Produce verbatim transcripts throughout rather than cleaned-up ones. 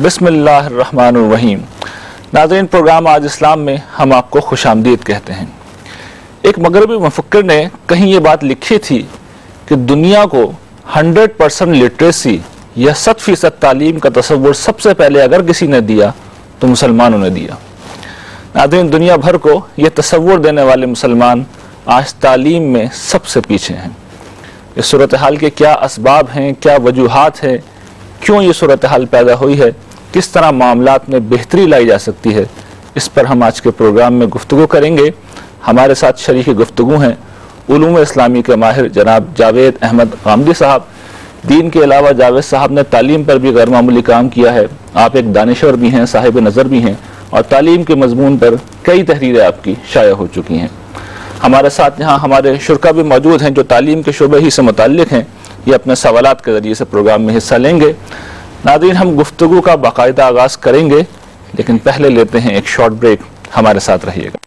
بسم اللہ الرحمن الرحیم۔ ناظرین، پروگرام آج اسلام میں ہم آپ کو خوش آمدید کہتے ہیں۔ ایک مغربی مفکر نے کہیں یہ بات لکھی تھی کہ دنیا کو ہنڈریڈ پرسنٹ لٹریسی یا ست فیصد تعلیم کا تصور سب سے پہلے اگر کسی نے دیا تو مسلمانوں نے دیا۔ ناظرین، دنیا بھر کو یہ تصور دینے والے مسلمان آج تعلیم میں سب سے پیچھے ہیں۔ اس صورتحال کے کیا اسباب ہیں، کیا وجوہات ہیں، کیوں یہ صورتحال پیدا ہوئی ہے، کس طرح معاملات میں بہتری لائی جا سکتی ہے، اس پر ہم آج کے پروگرام میں گفتگو کریں گے۔ ہمارے ساتھ شریک گفتگو ہیں علوم اسلامی کے ماہر جناب جاوید احمد غامدی صاحب۔ دین کے علاوہ جاوید صاحب نے تعلیم پر بھی غیر معمولی کام کیا ہے۔ آپ ایک دانشور بھی ہیں، صاحب نظر بھی ہیں، اور تعلیم کے مضمون پر کئی تحریریں آپ کی شائع ہو چکی ہیں۔ ہمارے ساتھ یہاں ہمارے شرکا بھی موجود ہیں جو تعلیم کے شعبے ہی سے متعلق ہیں، یہ اپنے سوالات کے ذریعے سے پروگرام میں حصہ لیں گے۔ ناظرین، ہم گفتگو کا باقاعدہ آغاز کریں گے، لیکن پہلے لیتے ہیں ایک شارٹ بریک۔ ہمارے ساتھ رہیے گا۔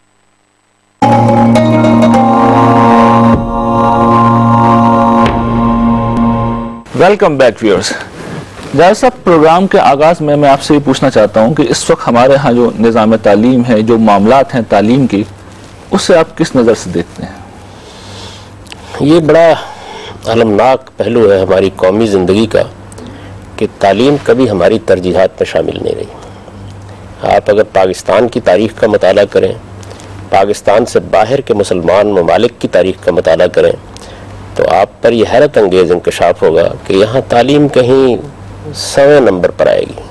Welcome back viewers. جاوید صاحب، پروگرام کے آغاز میں میں آپ سے یہ پوچھنا چاہتا ہوں کہ اس وقت ہمارے ہاں جو نظام تعلیم ہے، جو معاملات ہیں تعلیم کی، اسے آپ کس نظر سے دیکھتے ہیں؟ یہ بڑا المناک پہلو ہے ہماری قومی زندگی کا کہ تعلیم کبھی ہماری ترجیحات میں شامل نہیں رہی۔ آپ اگر پاکستان کی تاریخ کا مطالعہ کریں، پاکستان سے باہر کے مسلمان ممالک کی تاریخ کا مطالعہ کریں، تو آپ پر یہ حیرت انگیز انکشاف ہوگا کہ یہاں تعلیم کہیں سویں نمبر پر آئے گی،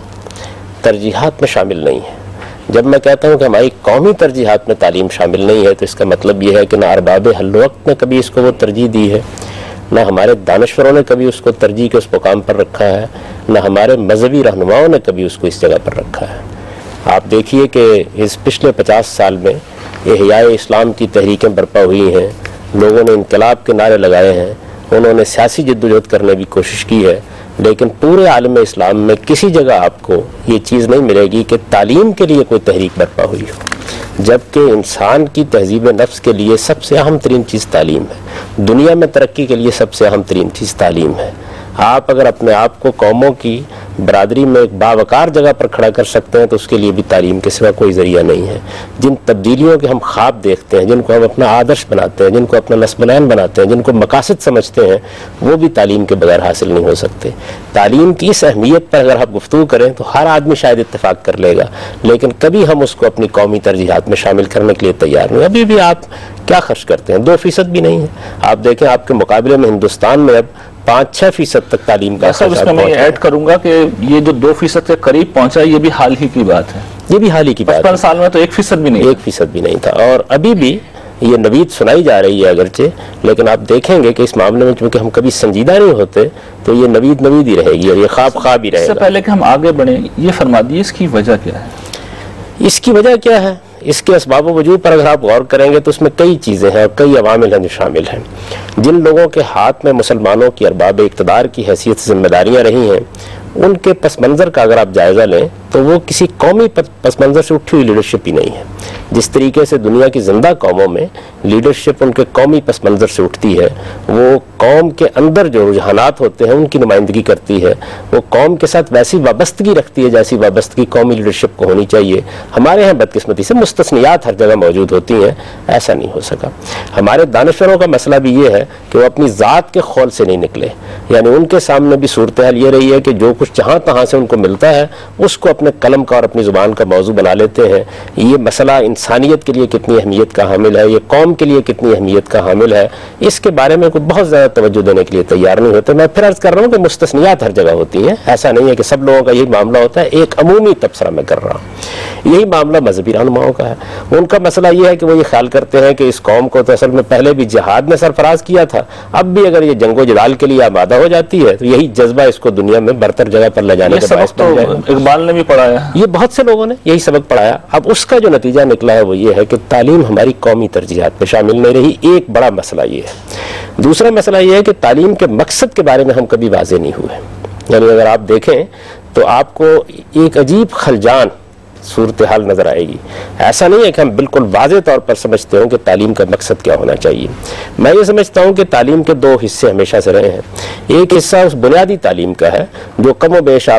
ترجیحات میں شامل نہیں ہے۔ جب میں کہتا ہوں کہ ہماری قومی ترجیحات میں تعلیم شامل نہیں ہے تو اس کا مطلب یہ ہے کہ نہ ارباب حل وقت نے کبھی اس کو وہ ترجیح دی ہے، نہ ہمارے دانشوروں نے کبھی اس کو ترجیح کے اس مقام پر رکھا ہے، نہ ہمارے مذہبی رہنماؤں نے کبھی اس کو اس جگہ پر رکھا ہے۔ آپ دیکھیے کہ اس پچھلے پچاس سال میں احیاء اسلام کی تحریکیں برپا ہوئی ہیں، لوگوں نے انقلاب کے نعرے لگائے ہیں، انہوں نے سیاسی جدوجہد کرنے کی کوشش کی ہے، لیکن پورے عالم اسلام میں کسی جگہ آپ کو یہ چیز نہیں ملے گی کہ تعلیم کے لیے کوئی تحریک برپا ہوئی ہو، جبکہ انسان کی تہذیب نفس کے لیے سب سے اہم ترین چیز تعلیم ہے۔ دنیا میں ترقی کے لیے سب سے اہم ترین چیز تعلیم ہے۔ آپ اگر اپنے آپ کو قوموں کی برادری میں ایک باوقار جگہ پر کھڑا کر سکتے ہیں تو اس کے لیے بھی تعلیم کے سوا کوئی ذریعہ نہیں ہے۔ جن تبدیلیوں کے ہم خواب دیکھتے ہیں، جن کو ہم اپنا آدرش بناتے ہیں، جن کو اپنا نسب العین بناتے ہیں، جن کو مقاصد سمجھتے ہیں، وہ بھی تعلیم کے بغیر حاصل نہیں ہو سکتے۔ تعلیم کی اس اہمیت پر اگر آپ گفتگو کریں تو ہر آدمی شاید اتفاق کر لے گا، لیکن کبھی ہم اس کو اپنی قومی ترجیحات میں شامل کرنے کے لیے تیار نہیں۔ ابھی بھی آپ کیا خرچ کرتے ہیں؟ دو فیصد بھی نہیں ہے۔ آپ دیکھیں آپ کے مقابلے میں ہندوستان میں اب پانچ چھ فیصد تک تعلیم کا اس میں میں ایڈ کروں گا کہ یہ جو دو فیصد کے قریب پہنچا یہ بھی حال ہی کی بات ہے۔ یہ بھی حال ہی کی بات ہے۔ پچپن سال میں تو ایک فیصد بھی نہیں ایک فیصد بھی نہیں تھا، اور ابھی بھی یہ نوید سنائی جا رہی ہے اگرچہ، لیکن آپ دیکھیں گے کہ اس معاملے میں چونکہ ہم کبھی سنجیدہ نہیں ہوتے تو یہ نوید نوید ہی رہے گی اور یہ خواب خواب ہی رہے گا۔ اس سے پہلے کہ ہم آگے بڑھیں، یہ فرما دیجیے اس کی وجہ کیا ہے؟ اس کی وجہ کیا ہے؟ اس کے اسباب و وجوہ پر اگر آپ غور کریں گے تو اس میں کئی چیزیں ہیں اور کئی عوامل ہیں جو شامل ہیں۔ جن لوگوں کے ہاتھ میں مسلمانوں کی ارباب اقتدار کی حیثیت سے ذمہ داریاں رہی ہیں، ان کے پس منظر کا اگر آپ جائزہ لیں تو وہ کسی قومی پس منظر سے اٹھی ہوئی لیڈرشپ ہی نہیں ہے۔ جس طریقے سے دنیا کی زندہ قوموں میں لیڈرشپ ان کے قومی پس منظر سے اٹھتی ہے، وہ قوم کے اندر جو رجحانات ہوتے ہیں ان کی نمائندگی کرتی ہے، وہ قوم کے ساتھ ویسی وابستگی رکھتی ہے جیسی وابستگی قومی لیڈرشپ کو ہونی چاہیے۔ ہمارے ہاں بدقسمتی سے مستثنیات ہر جگہ موجود ہوتی ہیں، ایسا نہیں ہو سکا۔ ہمارے دانشوروں کا مسئلہ بھی یہ ہے کہ وہ اپنی ذات کے خول سے نہیں نکلے، یعنی ان کے سامنے بھی صورتحال یہ رہی ہے کہ جو کچھ جہاں تہاں سے ان کو ملتا ہے اس کو اپنے قلم کا اور اپنی زبان کا موضوع بنا لیتے ہیں۔ یہ مسئلہ انسانیت کے لیے کتنی اہمیت کا حامل ہے، یہ قوم کے لیے کتنی اہمیت کا حامل ہے، اس کے بارے میں کوئی بہت زیادہ توجہ دینے کے لیے تیار نہیں ہوتے۔ میں پھر عرض کر رہا ہوں کہ مستثنیات ہر جگہ ہوتی ہیں، ایسا نہیں ہے کہ سب لوگوں کا یہی معاملہ ہوتا ہے۔ ایک عمومی تبصرہ میں کر رہا ہوں، یہی معاملہ مذہبی رہنماؤں کا ہے۔ ان کا مسئلہ یہ ہے کہ وہ یہ خیال کرتے ہیں کہ اس قوم کو تو اصل میں پہلے بھی جہاد نے سرفراز کیا تھا، اب بھی اگر یہ جنگ و جدال کے لیے آمادہ ہو جاتی ہے تو یہی جذبہ اس کو دنیا میں برتر جگہ پر لے جانے کے باعث بن جائے گا۔ اقبال نے بھی پڑھایا، یہ بہت سے لوگوں نے یہی سبق پڑھایا۔ اب اس کا جو نتیجہ نکلا ہے وہ یہ ہے کہ تعلیم ہماری قومی ترجیحات میں شامل نہیں رہی۔ ایک بڑا مسئلہ یہ ہے۔ دوسرا مسئلہ یہ ہے کہ تعلیم کے مقصد کے بارے میں ہم کبھی واضح نہیں ہوئے۔ یعنی اگر آپ دیکھیں تو آپ کو ایک عجیب خلجان صورتحال نظر آئے گی۔ ایسا نہیں ہے کہ ہم بالکل واضح طور پر سمجھتے ہوں کہ تعلیم کا مقصد کیا ہونا چاہیے۔ میں یہ سمجھتا ہوں کہ تعلیم کے دو حصے ہمیشہ سے رہے ہیں۔ ایک حصہ اس بنیادی تعلیم کا ہے جو کم و بیش آپ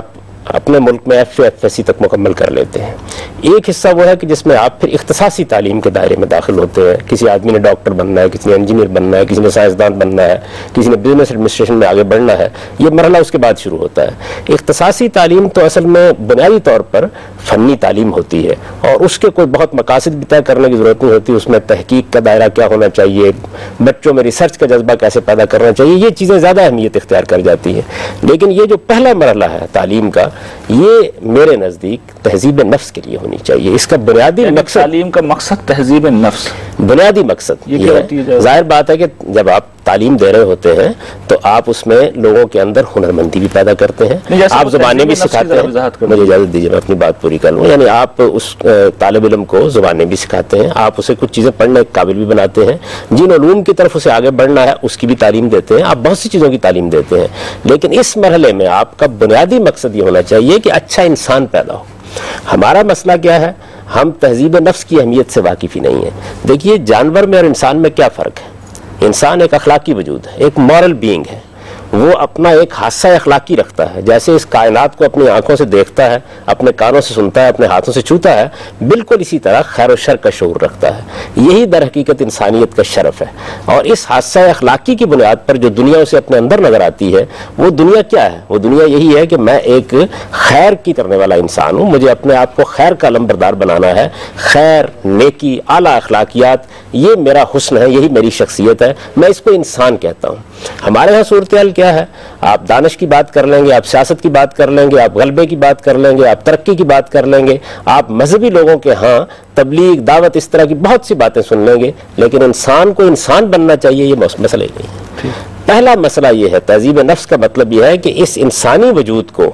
اپنے ملک میں F A F S C تک مکمل کر لیتے ہیں. ایک حصہ وہ ہے کہ جس میں آپ پھر اختصاصی تعلیم کے دائرے میں داخل ہوتے ہیں. کسی آدمی نے ڈاکٹر بننا ہے, کسی نے انجینئر بننا ہے, کسی نے سائنسدان بننا ہے, کسی نے بزنس ایڈمنسٹریشن میں آگے بڑھنا ہے. یہ مرحلہ اس کے بعد شروع ہوتا ہے. اختصاصی تعلیم تو اصل میں بنیادی طور پر فنی تعلیم ہوتی ہے اور اس کے کوئی بہت مقاصد بھی طے کرنے کی ضرورت نہیں ہوتی. اس میں تحقیق کا دائرہ کیا ہونا چاہیے, بچوں میں ریسرچ کا جذبہ کیسے پیدا کرنا چاہیے, یہ چیزیں زیادہ اہمیت اختیار کر جاتی ہیں. لیکن یہ جو پہلا مرحلہ ہے تعلیم کا, یہ میرے نزدیک تہذیب نفس کے لیے ہونی چاہیے. اس کا بنیادی مقصد, تعلیم کا مقصد تہذیب نفس, بنیادی مقصد یہ ہے. ظاہر بات ہے کہ جب آپ تعلیم دے رہے ہوتے ہیں تو آپ اس میں لوگوں کے اندر ہنرمندی بھی پیدا کرتے ہیں, آپ زبانیں بھی سکھاتے ہیں. مجھے اجازت دیجیے میں اپنی بات پوری کر لوں. یعنی آپ اس طالب علم کو زبانیں بھی سکھاتے ہیں, آپ اسے کچھ چیزیں پڑھنے کے قابل بھی بناتے ہیں, جن علوم کی طرف اسے آگے بڑھنا ہے اس کی بھی تعلیم دیتے ہیں, آپ بہت سی چیزوں کی تعلیم دیتے ہیں. لیکن اس مرحلے میں آپ کا بنیادی مقصد یہ ہونا چاہیے کہ اچھا انسان پیدا ہو. ہمارا مسئلہ کیا ہے, ہم تہذیب نفس کی اہمیت سے واقف ہی نہیں ہیں. دیکھیے جانور میں اور انسان میں کیا فرق ہے. انسان ایک اخلاقی وجود ہے, ایک مورل بینگ ہے. وہ اپنا ایک حادثہ اخلاقی رکھتا ہے. جیسے اس کائنات کو اپنی آنکھوں سے دیکھتا ہے, اپنے کانوں سے سنتا ہے, اپنے ہاتھوں سے چھوتا ہے, بالکل اسی طرح خیر و شر کا شعور رکھتا ہے. یہی در حقیقت انسانیت کا شرف ہے. اور اس حادثہ اخلاقی کی بنیاد پر جو دنیا اسے اپنے اندر نظر آتی ہے, وہ دنیا کیا ہے؟ وہ دنیا یہی ہے کہ میں ایک خیر کی کرنے والا انسان ہوں, مجھے اپنے آپ کو خیر کا علمبردار بنانا ہے. خیر, نیکی, اعلیٰ اخلاقیات, یہ میرا حسن ہے, یہی میری شخصیت ہے. میں اس کو انسان کہتا ہوں. ہمارے ہاں صورتحال کیا ہے, آپ دانش کی بات کر لیں گے, آپ سیاست کی بات کر لیں گے, آپ غلبے کی بات کر لیں گے, آپ ترقی کی بات کر لیں گے, آپ مذہبی لوگوں کے ہاں تبلیغ, دعوت, اس طرح کی بہت سی باتیں سن لیں گے. لیکن انسان کو انسان بننا چاہیے, یہ مسئلہ ہی نہیں ہے. پہلا مسئلہ یہ ہے, تہذیب نفس کا مطلب یہ ہے کہ اس انسانی وجود کو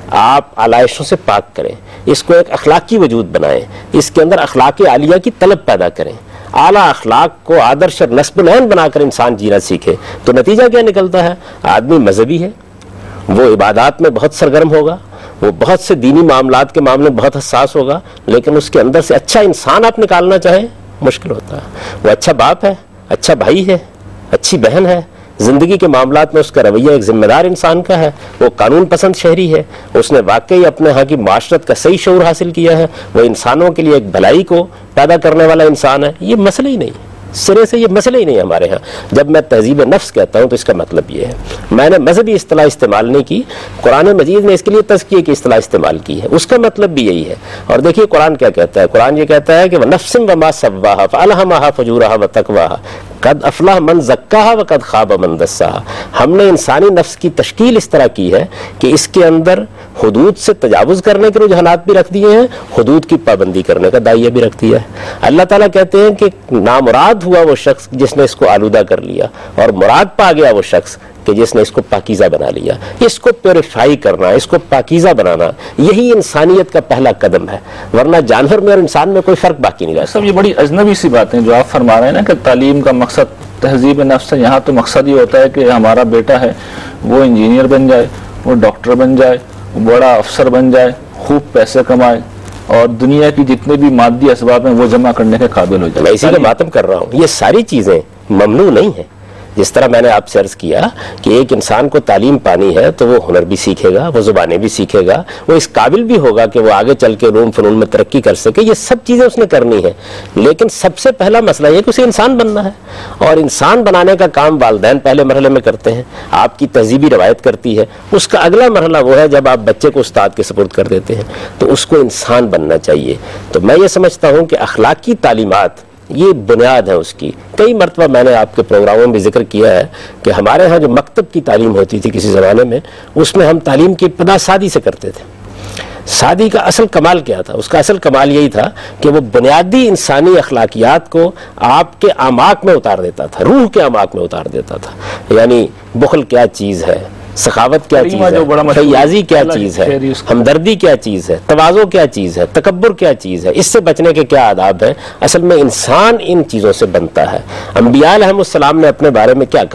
آپ علائشوں سے پاک کریں, اس کو ایک اخلاقی وجود بنائیں, اس کے اندر اخلاق عالیہ کی طلب پیدا کریں. اعلیٰ اخلاق کو آدرش اور نصب العین بنا کر انسان جینا سیکھے. تو نتیجہ کیا نکلتا ہے؟ آدمی مذہبی ہے, وہ عبادات میں بہت سرگرم ہوگا, وہ بہت سے دینی معاملات کے معاملے میں بہت حساس ہوگا, لیکن اس کے اندر سے اچھا انسان آپ نکالنا چاہیں مشکل ہوتا ہے. وہ اچھا باپ ہے, اچھا بھائی ہے, اچھی بہن ہے, زندگی کے معاملات میں اس کا رویہ ایک ذمہ دار انسان کا ہے, وہ قانون پسند شہری ہے, اس نے واقعی اپنے ہاں کی معاشرت کا صحیح شعور حاصل کیا ہے, وہ انسانوں کے لیے ایک بھلائی کو پیدا کرنے والا انسان ہے. یہ مسئلہ ہی نہیں, سرے سے یہ مسئلہ ہی نہیں ہمارے ہاں. جب میں تہذیب نفس کہتا ہوں تو اس کا مطلب یہ ہے, میں نے مذہبی اصطلاح استعمال نہیں کی, قرآن مجید نے اس کے لیے تزکیے کی اصطلاح استعمال کی ہے, اس کا مطلب بھی یہی ہے. اور دیکھیے قرآن کیا کہتا ہے, قرآن یہ کہتا ہے کہ وَنَفْسٍ وَمَا سَوَّاهَا فَأَلْهَمَهَا فُجُورَهَا وَتَقْوَاهَا قد افلح من زکاها وقد خاب من دساها. ہم نے انسانی نفس کی تشکیل اس طرح کی ہے کہ اس کے اندر حدود سے تجاوز کرنے کے رجحانات بھی رکھ دیے ہیں, حدود کی پابندی کرنے کا دائیہ بھی رکھ دیا ہے. اللہ تعالیٰ کہتے ہیں کہ نامراد ہوا وہ شخص جس نے اس کو آلودہ کر لیا, اور مراد پا گیا وہ شخص کہ جس نے اس کو پاکیزہ بنا لیا. اس کو پیوریفائی کرنا, اس کو پاکیزہ بنانا, یہی انسانیت کا پہلا قدم ہے. ورنہ جانور میں اور انسان میں کوئی فرق باقی نہیں رہتا. سب یہ بڑی اجنبی سی باتیں جو آپ فرما رہے ہیں نا کہ تعلیم کا مقصد تہذیب نفس ہے. یہاں تو مقصد یہ ہوتا ہے کہ ہمارا بیٹا ہے وہ انجینئر بن جائے, وہ ڈاکٹر بن جائے, وہ بڑا افسر بن جائے, خوب پیسے کمائے, اور دنیا کی جتنے بھی مادی اسباب ہیں وہ جمع کرنے کے قابل ہو جائے. میں اسی کو ماتم کر رہا ہوں, یہ ساری چیزیں ممنوع نہیں ہیں. جس طرح میں نے آپ سے عرض کیا کہ ایک انسان کو تعلیم پانی ہے تو وہ ہنر بھی سیکھے گا, وہ زبانیں بھی سیکھے گا, وہ اس قابل بھی ہوگا کہ وہ آگے چل کے علوم فنون میں ترقی کر سکے. یہ سب چیزیں اس نے کرنی ہے, لیکن سب سے پہلا مسئلہ یہ کہ اسے انسان بننا ہے. اور انسان بنانے کا کام والدین پہلے مرحلے میں کرتے ہیں, آپ کی تہذیبی روایت کرتی ہے. اس کا اگلا مرحلہ وہ ہے جب آپ بچے کو استاد کے سپرد کر دیتے ہیں, تو اس کو انسان بننا چاہیے. تو میں یہ سمجھتا ہوں کہ اخلاقی تعلیمات یہ بنیاد ہے اس کی. کئی مرتبہ میں نے آپ کے پروگراموں میں بھی ذکر کیا ہے کہ ہمارے ہاں جو مکتب کی تعلیم ہوتی تھی کسی زمانے میں, اس میں ہم تعلیم کی ابتدا سادی سے کرتے تھے. سادی کا اصل کمال کیا تھا؟ اس کا اصل کمال یہی تھا کہ وہ بنیادی انسانی اخلاقیات کو آپ کے اعماق میں اتار دیتا تھا, روح کے اعماق میں اتار دیتا تھا. یعنی بخل کیا چیز ہے, سخاوت کیا چیز ہے, فیاضی کیا چیز ہے, ہمدردی کیا چیز ہے, تواضع کیا چیز ہے, تکبر کیا چیز ہے, اس سے بچنے کے کیا آداب ہیں. اصل میں انسان ان چیزوں سے بنتا ہے. انبیاء علیہم السلام نے اپنے بارے میں کیا کہا؟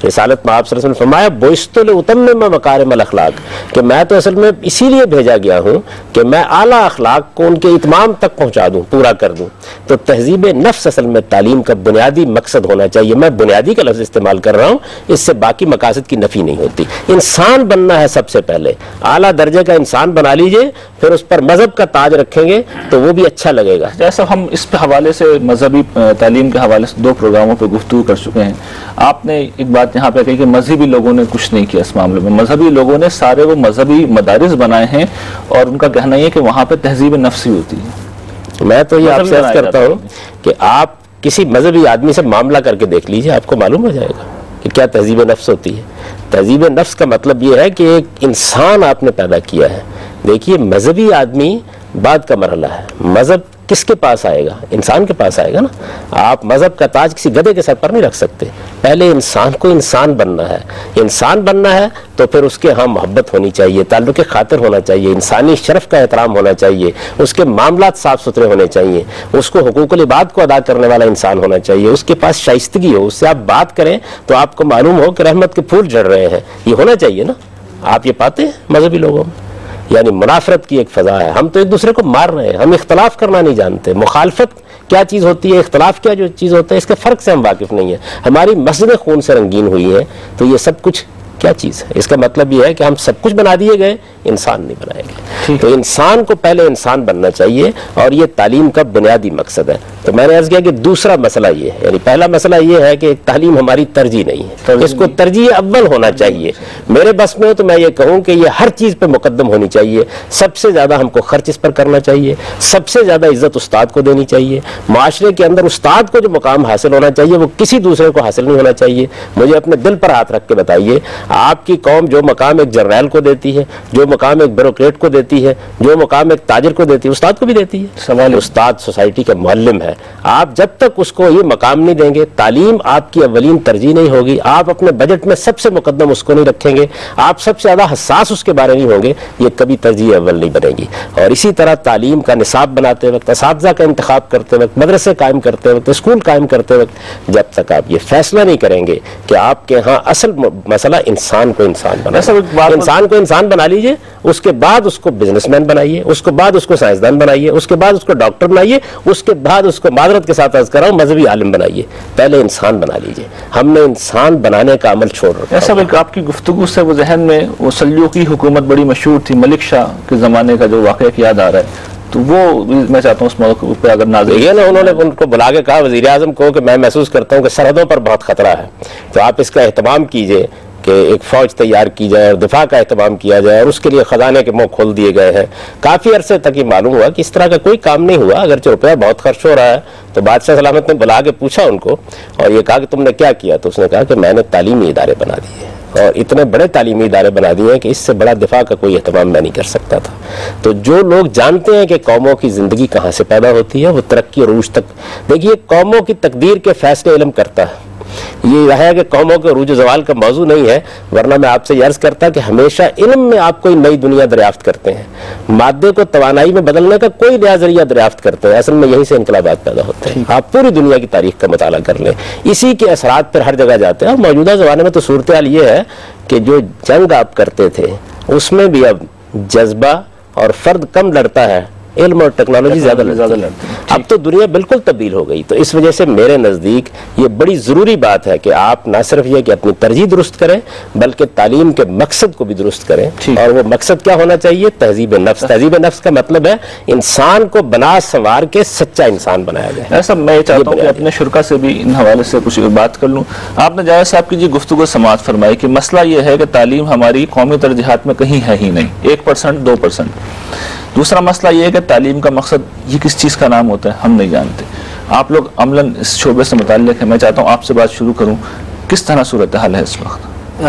رسالت میں آپ صلی اللہ علیہ وسلم فرمایا بعثت لأتمم مکارم الاخلاق، کہ میں تو اصل میں اسی لیے بھیجا گیا ہوں کہ میں اعلیٰ اخلاق کو ان کے اتمام تک پہنچا دوں، پورا کر دوں. تو تہذیب نفس اصل میں تعلیم کا بنیادی مقصد ہونا چاہیے. میں بنیادی کا لفظ استعمال کر رہا ہوں، اس سے باقی مقاصد کی نفی نہیں ہوتی. انسان بننا ہے سب سے پہلے، اعلیٰ درجے کا انسان بنا لیجئے، پھر اس پر مذہب کا تاج رکھیں گے تو وہ بھی اچھا لگے گا. جیسا ہم اس پہ حوالے سے مذہبی تعلیم کے حوالے سے دو پروگراموں پہ گفتگو کر چکے ہیں. آپ نے ایک بات یہاں پہ کہی کہ مذہبی لوگوں نے کچھ نہیں کیا اس معاملے میں. مذہبی لوگوں نے سارے وہ مذہبی مدارس بنائے ہیں اور ان کا کہنا یہ ہے کہ وہاں پہ تہذیب نفسی ہوتی ہے. میں تو یہ آپ سے عرض کرتا ہوں کہ آپ کسی مذہبی آدمی سے معاملہ کر کے دیکھ لیجئے، آپ کو معلوم ہو جائے گا کہ کیا تہذیب نفس ہوتی ہے. تہذیب نفس کا مطلب یہ ہے کہ ایک انسان آپ نے پیدا کیا ہے. دیکھیے مذہبی آدمی بعد کا مرحلہ ہے. مذہب کس کے پاس آئے گا؟ انسان کے پاس آئے گا نا. آپ مذہب کا تاج کسی گدھے کے سر پر نہیں رکھ سکتے. پہلے انسان کو انسان بننا ہے. انسان بننا ہے تو پھر اس کے ہاں محبت ہونی چاہیے، تعلق خاطر ہونا چاہیے، انسانی شرف کا احترام ہونا چاہیے، اس کے معاملات صاف ستھرے ہونے چاہیے، اس کو حقوق العباد کو ادا کرنے والا انسان ہونا چاہیے، اس کے پاس شائستگی ہو، اس سے آپ بات کریں تو آپ کو معلوم ہو کہ رحمت کے پھول جھڑ رہے ہیں. یہ ہونا چاہیے نا. آپ یہ پاتے ہیں مذہبی لوگوں میں؟ یعنی منافرت کی ایک فضا ہے. ہم تو ایک دوسرے کو مار رہے ہیں. ہم اختلاف کرنا نہیں جانتے. مخالفت کیا چیز ہوتی ہے، اختلاف کیا جو چیز ہوتا ہے، اس کے فرق سے ہم واقف نہیں ہیں. ہماری مسجدیں خون سے رنگین ہوئی ہیں تو یہ سب کچھ کیا چیز ہے؟ اس کا مطلب یہ ہے کہ ہم سب کچھ بنا دیے گئے، انسان نہیں بنائے گئے. تو انسان کو پہلے انسان بننا چاہیے اور یہ تعلیم کا بنیادی مقصد ہے. تو میں نے عرض کیا کہ دوسرا مسئلہ یہ ہے، یعنی پہلا مسئلہ یہ ہے کہ تعلیم ہماری ترجیح نہیں ہے، اس کو ترجیح اول ہونا چاہیے. میرے بس میں تو میں یہ کہوں کہ یہ ہر چیز پہ مقدم ہونی چاہیے. سب سے زیادہ ہم کو خرچ اس پر کرنا چاہیے، سب سے زیادہ عزت استاد کو دینی چاہیے. معاشرے کے اندر استاد کو جو مقام حاصل ہونا چاہیے وہ کسی دوسرے کو حاصل نہیں ہونا چاہیے. مجھے اپنے دل پر ہاتھ رکھ کے بتائیے، آپ کی قوم جو مقام ایک جرنیل کو دیتی ہے، جو مقام ایک بیوروکریٹ کو دیتی ہے، جو مقام ایک تاجر کو دیتی ہے، استاد کو بھی دیتی ہے. سوال استاد سوسائٹی کا معلم ہے. آپ جب تک اس کو یہ مقام نہیں دیں گے، تعلیم آپ کی اولین ترجیح نہیں ہوگی. آپ اپنے بجٹ میں سب سے مقدم اس کو نہیں رکھیں گے، آپ سب سے زیادہ حساس اس کے بارے نہیں ہوں گے، یہ کبھی ترجیح اول نہیں بنے گی. اور اسی طرح تعلیم کا نصاب بناتے وقت، اساتذہ کا انتخاب کرتے وقت، مدرسے قائم کرتے وقت، اسکول قائم کرتے وقت، جب تک آپ یہ فیصلہ نہیں کریں گے کہ آپ کے ہاں اصل مسئلہ انسان کو انسان بنا، انسان کو انسان بنا لیجئے، اس کے بعد اس کو بزنس مین بنائیے، اس کے بعد اس کو سائنسدان بنائیے، اس کے بعد اس کو ڈاکٹر بنائیے، اس کے بعد اس کو معذرت کے ساتھ عرض کر رہا ہوں مذہبی عالم بنائیے. پہلے انسان بنا لیجئے. ہم نے انسان بنانے کا عمل چھوڑ رکھا. ایسا ایک آپ کی گفتگو سے وہ ذہن میں وہ سلجوقی حکومت بڑی مشہور تھی، ملک شاہ کے زمانے کا جو واقعہ یاد آ رہا ہے، تو وہ میں چاہتا ہوں اس موقع پہ اگر نازل یہ نا انہوں نے ان کو بلا کے کہا وزیر اعظم کو کہ میں محسوس کرتا ہوں کہ سرحدوں پر بہت خطرہ ہے، تو آپ اس کا اہتمام کیجئے کہ ایک فوج تیار کی جائے اور دفاع کا اہتمام کیا جائے، اور اس کے لیے خزانے کے منہ کھول دیے گئے ہیں. کافی عرصے تک یہ معلوم ہوا کہ اس طرح کا کوئی کام نہیں ہوا، اگرچہ روپیہ بہت خرچ ہو رہا ہے. تو بادشاہ سلامت نے بلا کے پوچھا ان کو اور یہ کہا کہ تم نے کیا کیا؟ تو اس نے کہا کہ میں نے تعلیمی ادارے بنا دیے، اور اتنے بڑے تعلیمی ادارے بنا دیے ہیں کہ اس سے بڑا دفاع کا کوئی اہتمام میں نہیں کر سکتا تھا. تو جو لوگ جانتے ہیں کہ قوموں کی زندگی کہاں سے پیدا ہوتی ہے، وہ ترقی عروج تک، دیکھیے قوموں کی تقدیر کے فیصلے علم کرتا ہے. یہ ہے کہ قوموں کے عروج و زوال کا موضوع نہیں ہے، ورنہ میں آپ سے یہ عرض کرتا کہ ہمیشہ علم میں آپ کوئی نئی دنیا دریافت کرتے ہیں، مادے کو توانائی میں بدلنے کا کوئی نیا ذریعہ دریافت کرتے ہیں. اصل میں یہیں سے انقلابات پیدا ہوتے ہیں. آپ پوری دنیا کی تاریخ کا مطالعہ کر لیں، اسی کے اثرات پر ہر جگہ جاتے ہیں. اور موجودہ زمانے میں تو صورتحال یہ ہے کہ جو جنگ آپ کرتے تھے اس میں بھی اب جذبہ اور فرد کم لڑتا ہے، علم اور ٹیکنالوجی زیادہ لڑتی ہے. اب تو دنیا بالکل تبدیل ہو گئی. تو اس وجہ سے میرے نزدیک یہ بڑی ضروری بات ہے کہ آپ نہ صرف یہ کہ اپنی ترجیح درست کریں بلکہ تعلیم کے مقصد کو بھی درست کریں. اور وہ مقصد کیا ہونا چاہیے؟ تہذیب نفس. تہذیب نفس کا مطلب ہے انسان کو بنا سنوار کے سچا انسان بنایا جائے. ایسا میں چاہتا ہوں کہ اپنے شرکا سے بھی ان حوالے سے کچھ بات کر لوں. آپ نے جاوید صاحب کی جی گفتگو سماعت فرمائی کہ مسئلہ یہ ہے کہ تعلیم ہماری قومی ترجیحات میں کہیں ہے ہی نہیں، ایک پرسنٹ دو پرسنٹ. دوسرا مسئلہ یہ ہے کہ تعلیم کا مقصد یہ کس چیز کا نام ہوتا ہے ہم نہیں جانتے. آپ لوگ عملاً اس شعبے سے متعلق ہیں. میں چاہتا ہوں آپ سے بات شروع کروں، کس طرح صورتحال ہے اس وقت؟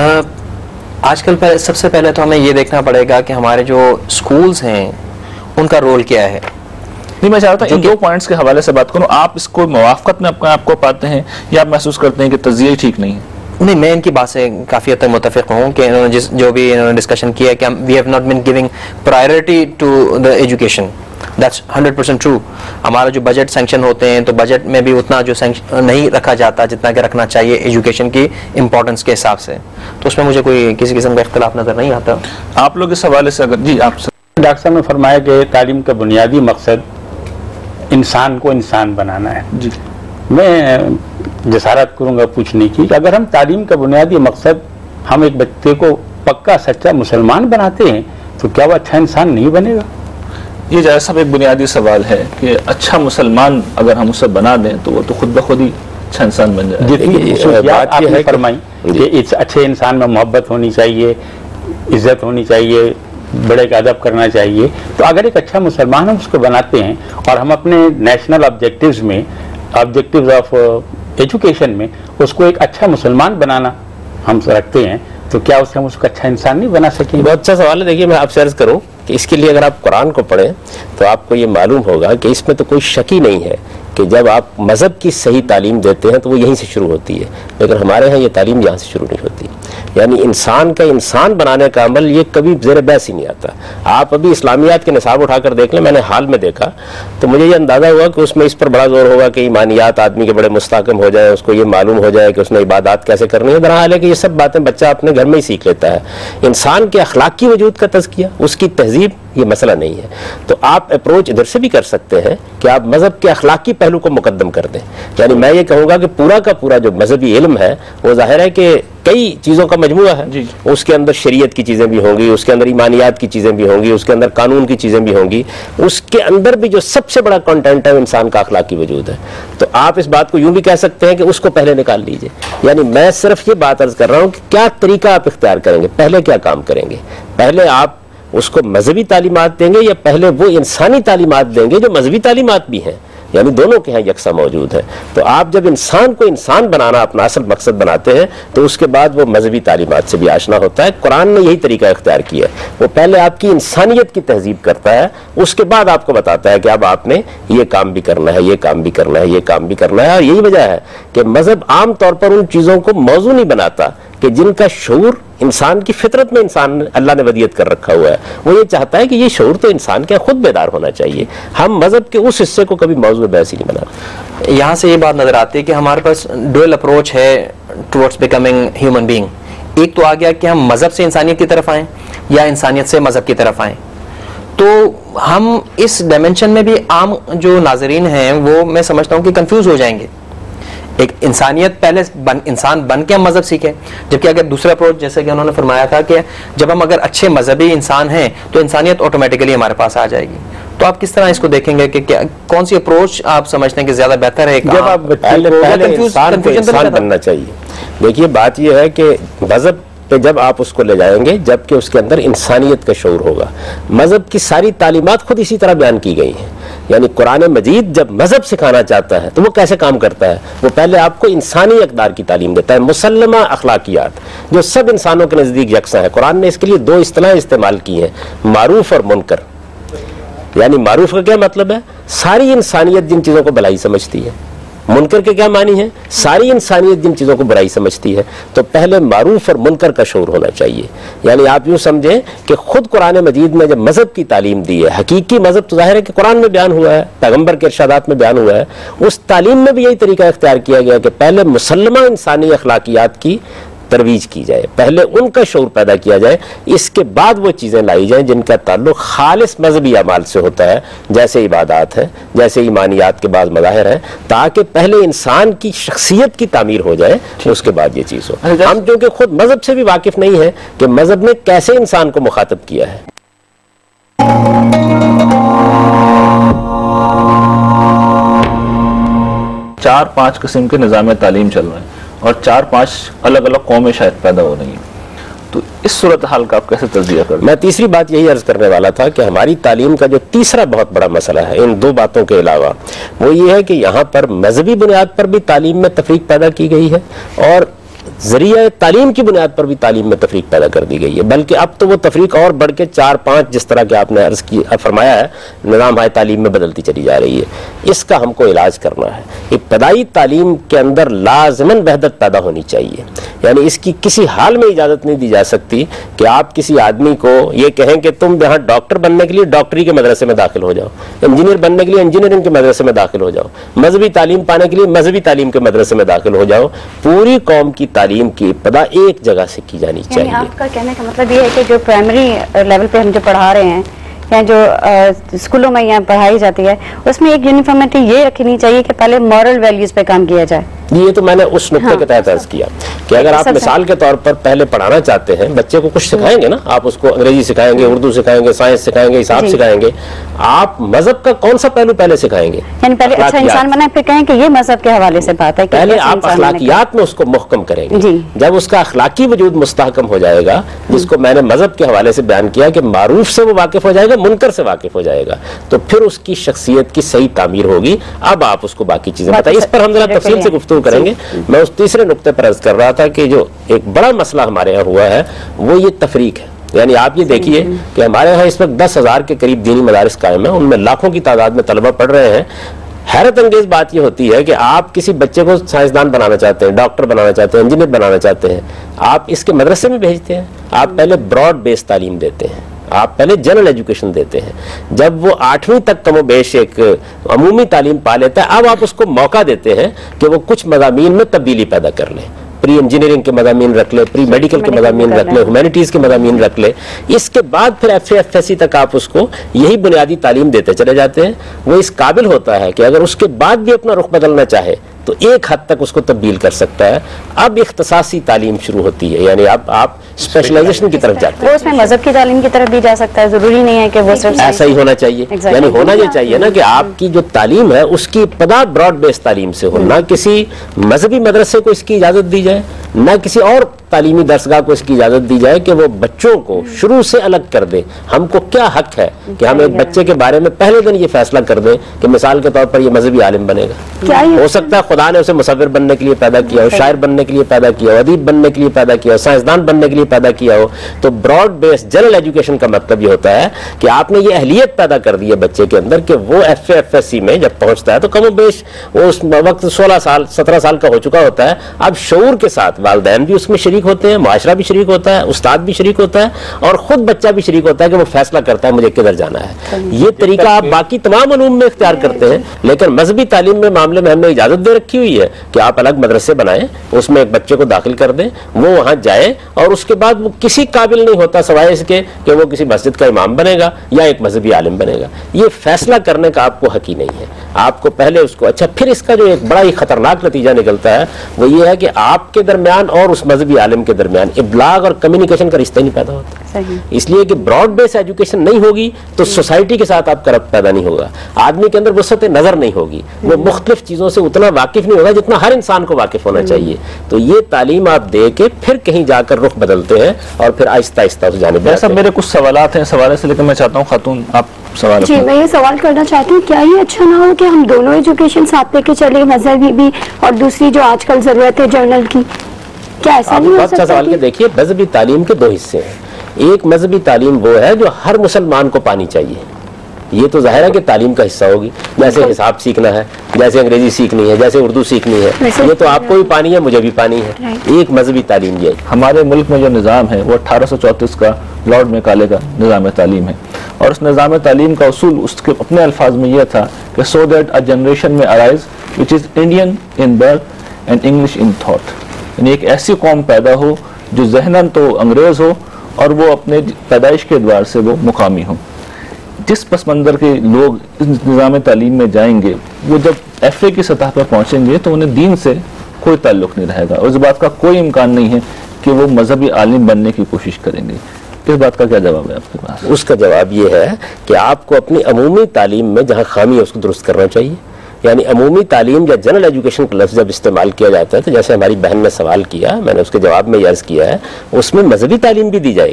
آج کل سب سے پہلے تو ہمیں یہ دیکھنا پڑے گا کہ ہمارے جو سکولز ہیں ان کا رول کیا ہے. نہیں، میں چاہتا ہوں ان دو پوائنٹس کے حوالے سے بات کروں. آپ اس کو موافقت میں اپنے آپ کو پاتے ہیں یا آپ محسوس کرتے ہیں کہ تجزیہ ہی ٹھیک نہیں ہے؟ نہیں، میں ان کی بات سے کافی حد تک متفق ہوں کہ انہوں نے جس جو بھی انہوں نے ڈسکشن کیا ہے کہ we have not been giving priority to the education. That's hundred percent true. ہمارا جو بجٹ سینکشن ہوتے ہیں تو بجٹ میں بھی اتنا جو سینکشن نہیں رکھا جاتا جتنا کہ رکھنا چاہیے ایجوکیشن کی امپورٹنس کے حساب سے. تو اس میں مجھے کوئی کسی قسم کا اختلاف نظر نہیں آتا. آپ لوگ اس حوالے سے اگر جی آپ ڈاکٹر صاحب نے فرمایا کہ تعلیم کا بنیادی مقصد انسان کو انسان بنانا ہے. جی میں جسارت کروں گا پوچھنے کی کہ اگر ہم تعلیم کا بنیادی مقصد ہم ایک بچے کو پکا سچا مسلمان بناتے ہیں تو کیا وہ اچھا انسان نہیں بنے گا؟ یہ جیسا ایک بنیادی سوال ہے کہ اچھا مسلمان اگر ہم اسے بنا دیں تو وہ تو خود بخود ہی اچھا انسان بن جائے. جتنی خصوصیات آپ نے فرمائی کہ اس اچھے انسان میں محبت ہونی چاہیے, عزت ہونی چاہیے, بڑے کا ادب کرنا چاہیے, تو اگر ایک اچھا مسلمان ہم اس کو بناتے ہیں اور ہم اپنے نیشنل آبجیکٹیوز میں آبجیکٹیوز آف ایجوکیشن میں اس کو ایک اچھا مسلمان بنانا ہم رکھتے ہیں تو کیا اسے ہم اس کو اچھا انسان نہیں بنا سکیں؟ بہت اچھا سوال ہے. دیکھیے میں آپ سے عرض کروں کہ اس کے لیے اگر آپ قرآن کو پڑھیں تو آپ کو یہ معلوم ہوگا کہ اس میں تو کوئی شک ہی نہیں ہے کہ جب آپ مذہب کی صحیح تعلیم دیتے ہیں تو وہ یہیں سے شروع ہوتی ہے, لیکن ہمارے ہاں یہ تعلیم یہاں سے شروع نہیں ہوتی. یعنی انسان کا انسان بنانے کا عمل یہ کبھی زیر بحث ہی نہیں آتا. آپ ابھی اسلامیات کے نصاب اٹھا کر دیکھ لیں, میں نے حال میں دیکھا تو مجھے یہ اندازہ ہوا کہ اس میں اس پر بڑا زور ہوگا کہ ایمانیات آدمی کے بڑے مستحکم ہو جائیں, اس کو یہ معلوم ہو جائے کہ اس نے عبادات کیسے کرنی ہے. بہرحال ہے کہ یہ سب باتیں بچہ اپنے گھر میں ہی سیکھ لیتا ہے. انسان کے اخلاقی وجود کا تزکیہ, اس کی تہذیب, یہ مسئلہ نہیں ہے. تو آپ اپروچ ادھر سے بھی کر سکتے ہیں کہ آپ مذہب کے اخلاقی پہلو کو مقدم کر دیں. یعنی میں یہ کہوں گا کہ پورا کا پورا جو مذہبی علم ہے وہ ظاہر ہے کہ کئی چیزوں کا مجموعہ ہے. جی. اس کے اندر شریعت کی چیزیں بھی ہوں گی, اس کے اندر ایمانیات کی چیزیں بھی ہوں گی, اس کے اندر قانون کی چیزیں بھی ہوں گی, اس کے اندر بھی جو سب سے بڑا کنٹینٹ ہے انسان کا اخلاقی وجود ہے. تو آپ اس بات کو یوں بھی کہہ سکتے ہیں کہ اس کو پہلے نکال لیجئے. یعنی میں صرف یہ بات عرض کر رہا ہوں کہ کیا طریقہ آپ اختیار کریں گے, پہلے کیا کام کریں گے. پہلے آپ اس کو مذہبی تعلیمات دیں گے یا پہلے وہ انسانی تعلیمات دیں گے جو مذہبی تعلیمات بھی ہیں, یعنی دونوں کے ہیں یکساں موجود ہیں. تو آپ جب انسان کو انسان بنانا اپنا اصل مقصد بناتے ہیں تو اس کے بعد وہ مذہبی تعلیمات سے بھی آشنا ہوتا ہے. قرآن نے یہی طریقہ اختیار کیا ہے, وہ پہلے آپ کی انسانیت کی تہذیب کرتا ہے, اس کے بعد آپ کو بتاتا ہے کہ اب آپ نے یہ کام بھی کرنا ہے, یہ کام بھی کرنا ہے, یہ کام بھی کرنا ہے. اور یہی وجہ ہے کہ مذہب عام طور پر ان چیزوں کو موضوع نہیں بناتا کہ جن کا شعور انسان کی فطرت میں انسان اللہ نے ودیت کر رکھا ہوا ہے. وہ یہ چاہتا ہے کہ یہ شعور تو انسان کے خود بیدار ہونا چاہیے. ہم مذہب کے اس حصے کو کبھی موضوع بحث ہی نہیں بناتے. یہاں سے یہ بات نظر آتی ہے کہ ہمارے پاس ڈوئل اپروچ ہے ٹورڈز بیکمنگ ہیومن بینگ. ایک تو آ گیا کہ ہم مذہب سے انسانیت کی طرف آئیں یا انسانیت سے مذہب کی طرف آئیں. تو ہم اس ڈائمینشن میں بھی عام جو ناظرین ہیں وہ میں سمجھتا ہوں کہ کنفیوز ہو جائیں گے. ایک انسانیت پہلے بن, انسان بن کے ہم مذہب سیکھیں, جبکہ اگر دوسرا اپروچ جیسے کہ انہوں نے فرمایا تھا کہ جب ہم اگر اچھے مذہبی انسان ہیں تو انسانیت آٹومیٹیکلی ہمارے پاس آ جائے گی. تو آپ کس طرح اس کو دیکھیں گے کہ کیا کون سی اپروچ آپ سمجھتے ہیں کہ زیادہ بہتر ہے؟ جب آپ پہلے پہلے انسان کو انسان بننا چاہیے. دیکھیے بات یہ ہے کہ مذہب پہ جب آپ اس کو لے جائیں گے جب کہ اس کے اندر انسانیت کا شعور ہوگا. مذہب کی ساری تعلیمات خود اسی طرح بیان کی گئی ہیں. یعنی قرآن مجید جب مذہب سکھانا چاہتا ہے تو وہ کیسے کام کرتا ہے؟ وہ پہلے آپ کو انسانی اقدار کی تعلیم دیتا ہے, مسلمہ اخلاقیات جو سب انسانوں کے نزدیک یکساں ہے. قرآن نے اس کے لیے دو اصطلاح استعمال کی ہیں, معروف اور منکر. یعنی معروف کا کیا مطلب ہے؟ ساری انسانیت جن چیزوں کو بھلائی سمجھتی ہے. منکر کے کیا معنی ہے؟ ساری انسانیت جن چیزوں کو برائی سمجھتی ہے. تو پہلے معروف اور منکر کا شعور ہونا چاہیے. یعنی آپ یوں سمجھیں کہ خود قرآن مجید میں جب مذہب کی تعلیم دی ہے, حقیقی مذہب تو ظاہر ہے کہ قرآن میں بیان ہوا ہے, پیغمبر کے ارشادات میں بیان ہوا ہے, اس تعلیم میں بھی یہی طریقہ اختیار کیا گیا کہ پہلے مسلمہ انسانی اخلاقیات کی ترویج کی جائے, پہلے ان کا شعور پیدا کیا جائے, اس کے بعد وہ چیزیں لائی جائیں جن کا تعلق خالص مذہبی اعمال سے ہوتا ہے, جیسے عبادات ہیں, جیسے ایمانیات کے بعض مظاہر ہیں, تاکہ پہلے انسان کی شخصیت کی تعمیر ہو جائے, اس کے بعد یہ چیز ہو. ہم چونکہ خود مذہب سے بھی واقف نہیں ہیں کہ مذہب نے کیسے انسان کو مخاطب کیا ہے. چار پانچ قسم کے نظام تعلیم چل رہے ہیں اور چار پانچ الگ الگ قومیں شاید پیدا ہو رہی ہیں, تو اس صورتحال کا آپ کیسے تجزیہ کریں؟ میں تیسری بات یہی عرض کرنے والا تھا کہ ہماری تعلیم کا جو تیسرا بہت بڑا مسئلہ ہے ان دو باتوں کے علاوہ, وہ یہ ہے کہ یہاں پر مذہبی بنیاد پر بھی تعلیم میں تفریق پیدا کی گئی ہے, اور ذریعہ تعلیم کی بنیاد پر بھی تعلیم میں تفریق پیدا کر دی گئی ہے، بلکہ اب تو وہ تفریق اور بڑھ کے چار پانچ جس طرح کہ آپ نے عرض کی فرمایا ہے نظام ہائے تعلیم میں بدلتی چلی جا رہی ہے۔ اس کا ہم کو علاج کرنا ہے۔ ابتدائی تعلیم کے اندر لازماً وحدت پیدا ہونی چاہیے، یعنی اس کی کسی حال میں اجازت نہیں دی جا سکتی کہ آپ کسی آدمی کو یہ کہیں کہ تم یہاں ڈاکٹر بننے کے لیے ڈاکٹری کے مدرسے میں داخل ہو جاؤ، انجینئر بننے کے لیے انجینئرنگ کے مدرسے میں داخل ہو جاؤ، مذہبی تعلیم پانے کے لیے مذہبی تعلیم کے مدرسے میں داخل ہو جاؤ۔ پوری قوم کی تعلیم کی ابتدا ایک جگہ سے کی جانی چاہیے۔ یعنی آپ کا کہنے کا مطلب یہ ہے کہ جو پرائمری لیول پہ ہم جو پڑھا رہے ہیں یا جو اسکولوں میں یہاں پڑھائی جاتی ہے اس میں ایک یونیفارمٹی یہ رکھنی چاہیے کہ پہلے مورل ویلیوز پہ کام کیا جائے۔ یہ تو میں نے اس نقطے کے تحت عرض کیا کہ اگر آپ مثال کے طور پر پہلے پڑھانا چاہتے ہیں، بچے کو کچھ سکھائیں گے نا، آپ اس کو انگریزی سکھائیں گے، اردو سکھائیں گے، سائنس سکھائیں گے، حساب سکھائیں گے، آپ مذہب کا کون سا پہلو پہلے سکھائیں گے؟ یعنی پہلے اچھا انسان بنائیں پھر کہیں کہ یہ مذہب کے حوالے سے بات ہے، پہلے آپ اخلاقیات میں اس کو محکم کریں گے۔ جب اس کا اخلاقی وجود مستحکم ہو جائے گا، جس کو میں نے مذہب کے حوالے سے بیان کیا کہ معروف سے وہ واقف ہو جائے گا، منکر سے واقف ہو جائے گا، تو پھر اس کی شخصیت کی صحیح تعمیر ہوگی۔ اب آپ اس کو باقی چیزیں بتائیں، اس پر ہم ذرا تفصیل سے گفتگو کریں گے۔ میں اس تیسرے نقطے پر عرض کر رہا تھا کہ جو ایک بڑا مسئلہ ہمارے یہاں ہوا ہے وہ یہ تفریق ہے۔ یعنی آپ یہ دیکھیے کہ ہمارے یہاں اس وقت دس ہزار کے قریب دینی مدارس قائم ہیں، ان میں لاکھوں کی تعداد میں طلبہ پڑھ رہے ہیں۔ حیرت انگیز بات یہ ہوتی ہے کہ آپ کسی بچے کو سائنسدان بنانا چاہتے ہیں، ڈاکٹر بنانا چاہتے ہیں، انجینئر بنانا چاہتے ہیں، آپ اس کے مدرسے میں بھیجتے ہیں، آپ پہلے براڈ بیس تعلیم دیتے ہیں، آپ پہلے جنرل ایجوکیشن دیتے ہیں۔ جب وہ آٹھویں تک کم و بیش ایک عمومی تعلیم پا لیتا ہے، اب آپ اس کو موقع دیتے ہیں کہ وہ کچھ مضامین میں تبدیلی پیدا کر لے، پری انجینئرنگ کے مضامین رکھ لے، پری میڈیکل کے مضامین رکھ لے، ہیومینٹیز کے مضامین رکھ لے۔ اس کے بعد پھر F A F S C تک آپ اس کو یہی بنیادی تعلیم دیتے چلے جاتے ہیں۔ وہ اس قابل ہوتا ہے کہ اگر اس کے بعد بھی اپنا رخ بدلنا چاہے تو ایک حد تک اس کو تبدیل کر سکتا ہے۔ اب اختصاصی تعلیم شروع ہوتی ہے، یعنی اب آپ اسپیشلائزیشن کی طرف جاتے ہیں۔ وہ اس میں مذہب کی تعلیم کی طرف بھی جا سکتا ہے، ضروری نہیں ہے کہ وہ صرف ایسا ہی ہونا چاہیے۔ یعنی ہونا یہ چاہیے نا کہ آپ کی جو تعلیم ہے اس کی ابتدا براڈ بیس تعلیم سے ہو، نہ کسی مذہبی مدرسے کو اس کی اجازت دی جائے، نہ کسی اور تعلیمی درسگاہ کو اس کی اجازت دی جائے کہ وہ بچوں کو شروع سے الگ کر دے۔ ہم کو کیا حق ہے کہ ہم ایک بچے کے بارے میں پہلے دن یہ فیصلہ کر دیں کہ مثال کے طور پر یہ مذہبی عالم بنے گا؟ ہو سکتا ہے خدا نے اسے مصور بننے کے لیے پیدا کیا ہو، شاعر بننے کے لیے پیدا کیا ہو، ادیب بننے کے لیے پیدا کیا ہو، سائنسدان بننے کے لیے پیدا کیا ہو۔ تو براڈ بیس جنرل ایجوکیشن کا مطلب یہ ہوتا ہے کہ آپ نے یہ اہلیت پیدا کر دی ہے بچے کے اندر کہ وہ F A F S C میں جب پہنچتا ہے تو کم و بیش وہ اس وقت سولہ سال سترہ سال کا ہو چکا ہوتا ہے۔ اب شعور کے ساتھ والدین بھی اس میں شریک ہوتے ہیں، معاشرہ بھی شریک ہوتا ہے، استاد بھی شریک ہوتا ہے، اور خود بچہ بھی شریک ہوتا ہے کہ وہ فیصلہ کرتا ہے مجھے کدھر جانا ہے۔ یہ طریقہ آپ باقی تمام علوم میں اختیار کرتے ہیں، لیکن مذہبی تعلیم میں معاملے میں ہم نے اجازت دے رکھی ہوئی ہے کہ آپ الگ مدرسے بنائیں، اس میں ایک بچے کو داخل کر دیں، وہ وہاں جائے، اور اس کے بعد وہ کسی قابل نہیں ہوتا سوائے اس کے کہ وہ کسی مسجد کا امام بنے گا یا ایک مذہبی عالم بنے گا۔ یہ فیصلہ کرنے کا آپ کو حق ہی نہیں ہے۔ آپ کو پہلے اس کو اچھا پھر اس کا جو ایک بڑا ہی خطرناک نتیجہ نکلتا ہے وہ یہ ہے کہ آپ کے درمیان اور اس مذہبی عالم کے درمیان ابلاغ اور کمیونیکیشن کا رشتہ نہیں پیدا ہوتا، اس لیے کہ براڈ بیس ایجوکیشن نہیں ہوگی تو سوسائٹی کے ساتھ آپ کا ربط پیدا نہیں ہوگا، آدمی کے اندر وسعت نظر نہیں ہوگی، وہ مختلف چیزوں سے اتنا واقف نہیں ہوگا جتنا ہر انسان کو واقف ہونا چاہیے۔ تو یہ تعلیم آپ دے کے پھر کہیں جا کر رخ بدلتے ہیں اور پھر آہستہ آہستہ اس جانب جیسا میرے کچھ سوالات ہیں سوالے سے، لیکن میں چاہتا ہوں خاتون آپ سوال۔ جی میں یہ سوال کرنا چاہتی ہوں، کیا یہ اچھا نہ ہو کہ ہم دونوں ایجوکیشن ساتھ لے کے چلے، مذہبی بھی اور دوسری جو آج کل ضرورت ہے جرنل کی، کیا ایسا نہیں ہو سکتا؟ سوال کے دیکھیے، مذہبی تعلیم کے دو حصے ہیں۔ ایک مذہبی تعلیم وہ ہے جو ہر مسلمان کو پانی چاہیے، یہ تو ظاہر ہے کہ تعلیم کا حصہ ہوگی، جیسے حساب سیکھنا ہے، جیسے انگریزی سیکھنی ہے، جیسے اردو سیکھنی ہے، یہ تو آپ کو بھی پانی ہے، مجھے بھی پانی ہے۔ ایک مذہبی تعلیم یہ ہے۔ ہمارے ملک میں جو نظام ہے وہ اٹھارہ سو چونتیس کا لارڈ میکالے کا نظام تعلیم ہے، اور اس نظام تعلیم کا اصول اس کے اپنے الفاظ میں یہ تھا کہ سو دیٹ اے جنریشن میں arise which is Indian in birth and English in thought, یعنی ایک ایسی قوم پیدا ہو جو ذہناً تو انگریز ہو اور وہ اپنے پیدائش کے اعتبار سے وہ مقامی ہو۔ جس پس منظر کے لوگ اس نظام تعلیم میں جائیں گے وہ جب ایف اے کی سطح پر پہنچیں گے تو انہیں دین سے کوئی تعلق نہیں رہے گا، اور اس بات کا کوئی امکان نہیں ہے کہ وہ مذہبی عالم بننے کی کوشش کریں گے۔ اس بات کا کیا جواب ہے آپ کے پاس؟ اس کا جواب یہ ہے کہ آپ کو اپنی عمومی تعلیم میں جہاں خامی ہے اس کو درست کرنا چاہیے۔ یعنی عمومی تعلیم یا جنرل ایجوکیشن کا لفظ جب استعمال کیا جاتا ہے تو جیسے ہماری بہن نے سوال کیا، میں نے اس کے جواب میں یہ عرض کیا ہے، اس میں مذہبی تعلیم بھی دی جائے گی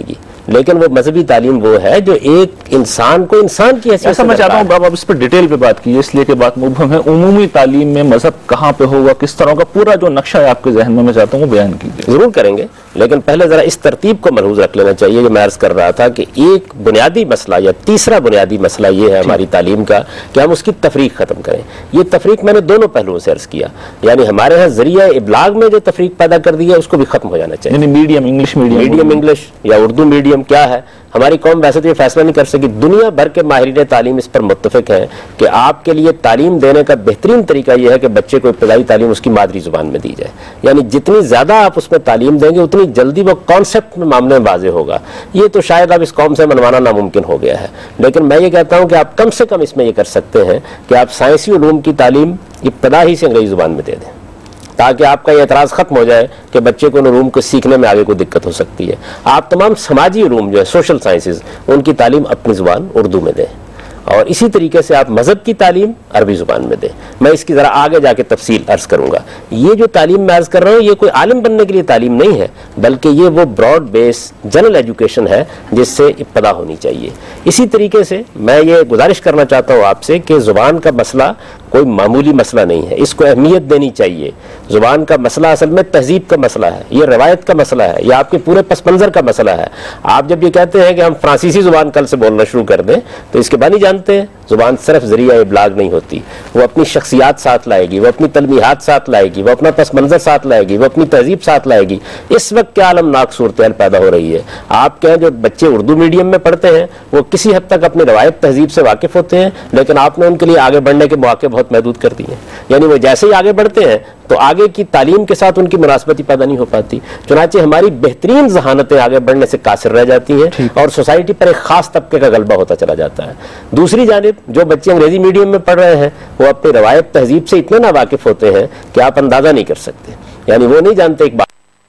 لیکن وہ مذہبی تعلیم وہ ہے جو ایک انسان کو انسان کی حیثیت سے میں چاہتا ہوں اب آپ اس پر ڈیٹیل پہ بات کیجیے، اس لیے کہ بات مبہم ہے. عمومی تعلیم میں مذہب کہاں پہ ہوگا، کس طرح کا پورا جو نقشہ ہے آپ کے ذہن میں، میں چاہتا ہوں وہ بیان کیجیے. ضرور کریں گے، لیکن پہلے ذرا اس ترتیب کو ملحوظ رکھ لینا چاہیے جو میں عرض کر رہا تھا کہ ایک بنیادی مسئلہ یا تیسرا بنیادی مسئلہ یہ ہے ہماری تعلیم کا کہ ہم اس کی تفریق ختم کریں. یہ تفریق میں نے دونوں پہلوؤں سے عرض کیا، یعنی ہمارے ہاں ذریعہ ابلاغ میں جو تفریق پیدا کر دی ہے اس کو بھی ختم ہو جانا چاہیے. یعنی medium English medium medium English یا اردو میڈیم کیا ہے، ہماری قوم ویسے تو یہ فیصلہ نہیں کر سکی. دنیا بھر کے ماہرین تعلیم اس پر متفق ہیں کہ آپ کے لیے تعلیم دینے کا بہترین طریقہ یہ ہے کہ بچے کو ابتدائی تعلیم اس کی مادری زبان میں دی جائے. یعنی جتنی زیادہ آپ اس میں تعلیم دیں گے اتنی جلدی وہ کانسیپٹ میں معاملے میں واضح ہوگا. یہ تو شاید اب اس قوم سے منوانا ناممکن ہو گیا ہے، لیکن میں یہ کہتا ہوں کہ آپ کم سے کم اس میں یہ کر سکتے ہیں کہ آپ سائنسی علوم کی تعلیم ابتدا ہی سے انگریزی زبان میں دے دیں، تاکہ آپ کا یہ اعتراض ختم ہو جائے کہ بچے کو ان علوم کو سیکھنے میں آگے کوئی دقت ہو سکتی ہے. آپ تمام سماجی علوم جو ہے سوشل سائنسز ان کی تعلیم اپنی زبان اردو میں دیں، اور اسی طریقے سے آپ مذہب کی تعلیم عربی زبان میں دیں. میں اس کی ذرا آگے جا کے تفصیل عرض کروں گا. یہ جو تعلیم میں عرض کر رہا ہوں یہ کوئی عالم بننے کے لیے تعلیم نہیں ہے، بلکہ یہ وہ براڈ بیس جنرل ایجوکیشن ہے جس سے ابتدا ہونی چاہیے. اسی طریقے سے میں یہ گزارش کرنا چاہتا ہوں آپ سے کہ زبان کا مسئلہ کوئی معمولی مسئلہ نہیں ہے، اس کو اہمیت دینی چاہیے. زبان کا مسئلہ اصل میں تہذیب کا مسئلہ ہے، یہ روایت کا مسئلہ ہے، یہ آپ کے پورے پس منظر کا مسئلہ ہے. آپ جب یہ کہتے ہیں کہ ہم فرانسیسی زبان کل سے بولنا شروع کر دیں تو اس کے بعد نہیں جانتے ہیں زبان صرف ذریعہ ابلاغ نہیں ہوتی، وہ اپنی شخصیات ساتھ لائے گی، وہ اپنی تلمیحات ساتھ لائے گی، وہ اپنا پس منظر ساتھ لائے گی، وہ اپنی تہذیب ساتھ لائے گی. اس وقت کیا عالمناک صورتحال پیدا ہو رہی ہے. آپ کے جو بچے اردو میڈیم میں پڑھتے ہیں وہ کسی حد تک اپنی روایت تہذیب سے واقف ہوتے ہیں، لیکن آپ نے ان کے لیے آگے بڑھنے کے مواقع بہت محدود کر دیے. یعنی وہ جیسے ہی آگے بڑھتے ہیں تو آگے کی تعلیم کے ساتھ ان کی مناسبت ہی پیدا نہیں ہو پاتی. چنانچہ ہماری بہترین ذہانتیں آگے بڑھنے سے قاصر رہ جاتی ہیں اور سوسائٹی پر ایک خاص طبقے کا غلبہ ہوتا چلا جاتا ہے. دوسری جانب جو بچے انگریزی میڈیم میں پڑھ رہے ہیں وہ اپنی روایت تہذیب سے اتنے نا واقف ہوتے ہیں کہ آپ اندازہ نہیں کر سکتے. یعنی وہ نہیں جانتے ایک بات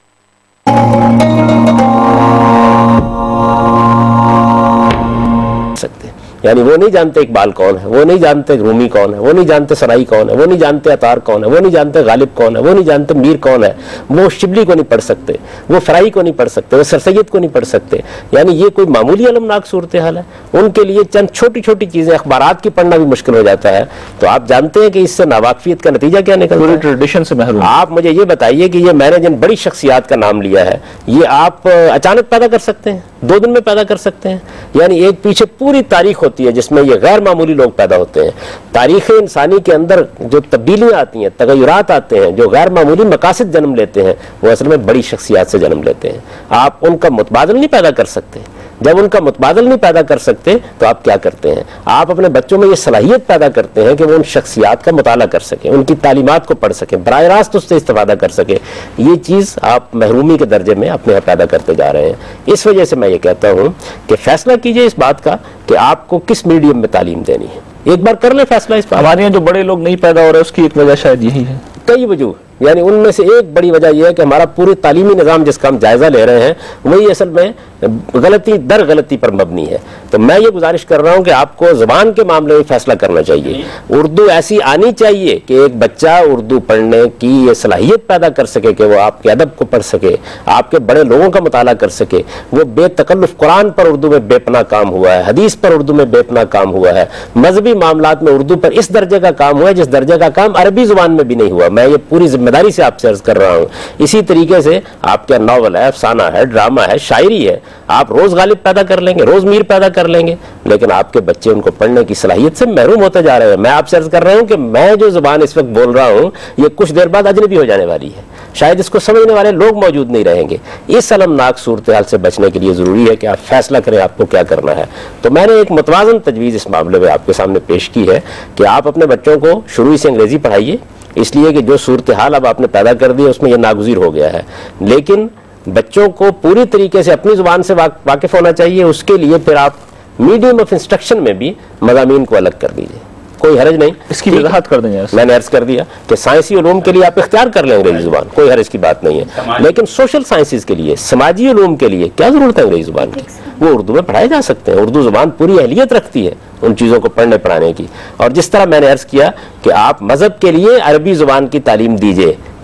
سکتے یعنی وہ نہیں جانتے اقبال کون ہے، وہ نہیں جانتے رومی کون ہے، وہ نہیں جانتے سرائی کون ہے، وہ نہیں جانتے عطار کون ہے، وہ نہیں جانتے غالب کون ہے، وہ نہیں جانتے میر کون ہے، وہ شبلی کو نہیں پڑھ سکتے، وہ فرائی کو نہیں پڑھ سکتے، وہ سر سید کو نہیں پڑھ سکتے. یعنی یہ کوئی معمولی المناک صورتحال ہے. ان کے لیے چند چھوٹی چھوٹی چیزیں اخبارات کی پڑھنا بھی مشکل ہو جاتا ہے. تو آپ جانتے ہیں کہ اس سے ناواقفیت کا نتیجہ کیا نکلتا ہے؟ ٹریڈیشن سے محروم. آپ مجھے یہ بتائیے کہ یہ میں نے جن بڑی شخصیات کا نام لیا ہے یہ آپ اچانک پیدا کر سکتے ہیں، دو دن میں پیدا کر سکتے ہیں؟ یعنی ایک پیچھے پوری تاریخ ہوتی ہے جس میں یہ غیر معمولی لوگ پیدا ہوتے ہیں. تاریخ انسانی کے اندر جو تبدیلیاں آتی ہیں، تغیرات آتے ہیں، جو غیر معمولی مقاصد جنم لیتے ہیں وہ اصل میں بڑی شخصیات سے جنم لیتے ہیں. آپ ان کا متبادل نہیں پیدا کر سکتے. جب ان کا متبادل نہیں پیدا کر سکتے تو آپ کیا کرتے ہیں؟ آپ اپنے بچوں میں یہ صلاحیت پیدا کرتے ہیں کہ وہ ان شخصیات کا مطالعہ کر سکیں، ان کی تعلیمات کو پڑھ سکیں، براہ راست اس سے استفادہ کر سکیں. یہ چیز آپ محرومی کے درجے میں اپنے یہاں پیدا کرتے جا رہے ہیں. اس وجہ سے میں یہ کہتا ہوں کہ فیصلہ کیجئے اس بات کا کہ آپ کو کس میڈیم میں تعلیم دینی ہے. ایک بار کر لیں فیصلہ اس پر. ہمارے یہاں جو بڑے لوگ نہیں پیدا ہو رہے اس کی ایک وجہ شاید یہی ہے. کئی وجوہ، یعنی ان میں سے ایک بڑی وجہ یہ ہے کہ ہمارا پوری تعلیمی نظام جس کا ہم جائزہ لے رہے ہیں وہی اصل میں غلطی در غلطی پر مبنی ہے. تو میں یہ گزارش کر رہا ہوں کہ آپ کو زبان کے معاملے میں فیصلہ کرنا چاہیے. اردو ایسی آنی چاہیے کہ ایک بچہ اردو پڑھنے کی یہ صلاحیت پیدا کر سکے کہ وہ آپ کے ادب کو پڑھ سکے، آپ کے بڑے لوگوں کا مطالعہ کر سکے. وہ بے تکلف قرآن پر اردو میں بے پناہ کام ہوا ہے، حدیث پر اردو میں بے پناہ کام ہوا ہے، مذہبی معاملات میں اردو پر اس درجے کا کام ہوا ہے جس درجے کا کام عربی زبان میں بھی نہیں ہوا. میں یہ پوری ذمہ داری سے آپ سے عرض کر رہا ہوں. اسی طریقے سے آپ کا ناول ہے، افسانہ ہے، ڈرامہ ہے، شاعری ہے. آپ روز غالب پیدا کر لیں گے، روز میر پیدا کر لیں گے، لیکن آپ کے بچے ان کو پڑھنے کی صلاحیت سے محروم ہوتے جا رہے ہیں. میں آپ سے عرض کر رہا ہوں کہ میں جو زبان اس وقت بول رہا ہوں یہ کچھ دیر بعد اجنبی ہو جانے والی ہے. شاید اس کو سمجھنے والے لوگ موجود نہیں رہیں گے. اس المناک صورتحال سے بچنے کے لیے ضروری ہے کہ آپ فیصلہ کریں آپ کو کیا کرنا ہے. تو میں نے ایک متوازن تجویز اس معاملے میں آپ کے سامنے پیش کی ہے کہ آپ اپنے بچوں کو شروع سے انگریزی پڑھائیے، اس لیے کہ جو صورتحال اب آپ نے پیدا کر دی اس میں یہ ناگزیر ہو گیا ہے. لیکن بچوں کو پوری طریقے سے اپنی زبان سے واقف ہونا چاہیے. اس کے لیے پھر آپ میڈیم آف انسٹرکشن میں بھی مضامین کو الگ کر دیجیے، کوئی حرج نہیں. اس کی وضاحت کر دیں. میں نے عرض کر دیا کہ سائنسی علوم کے لیے آپ اختیار کر لیں انگریزی زبان، کوئی حرج کی بات نہیں ہے. لیکن سوشل سائنسز کے لیے، سماجی علوم کے لیے کیا ضرورت ہے انگریزی زبان کی؟ وہ اردو میں پڑھائے جا سکتے ہیں. اردو زبان پوری اہلیت رکھتی ہے ان چیزوں کو پڑھنے پڑھانے کی. اور جس طرح میں نے عرض کیا کہ آپ مذہب کے لیے عربی زبان کی تعلیم دیجئے،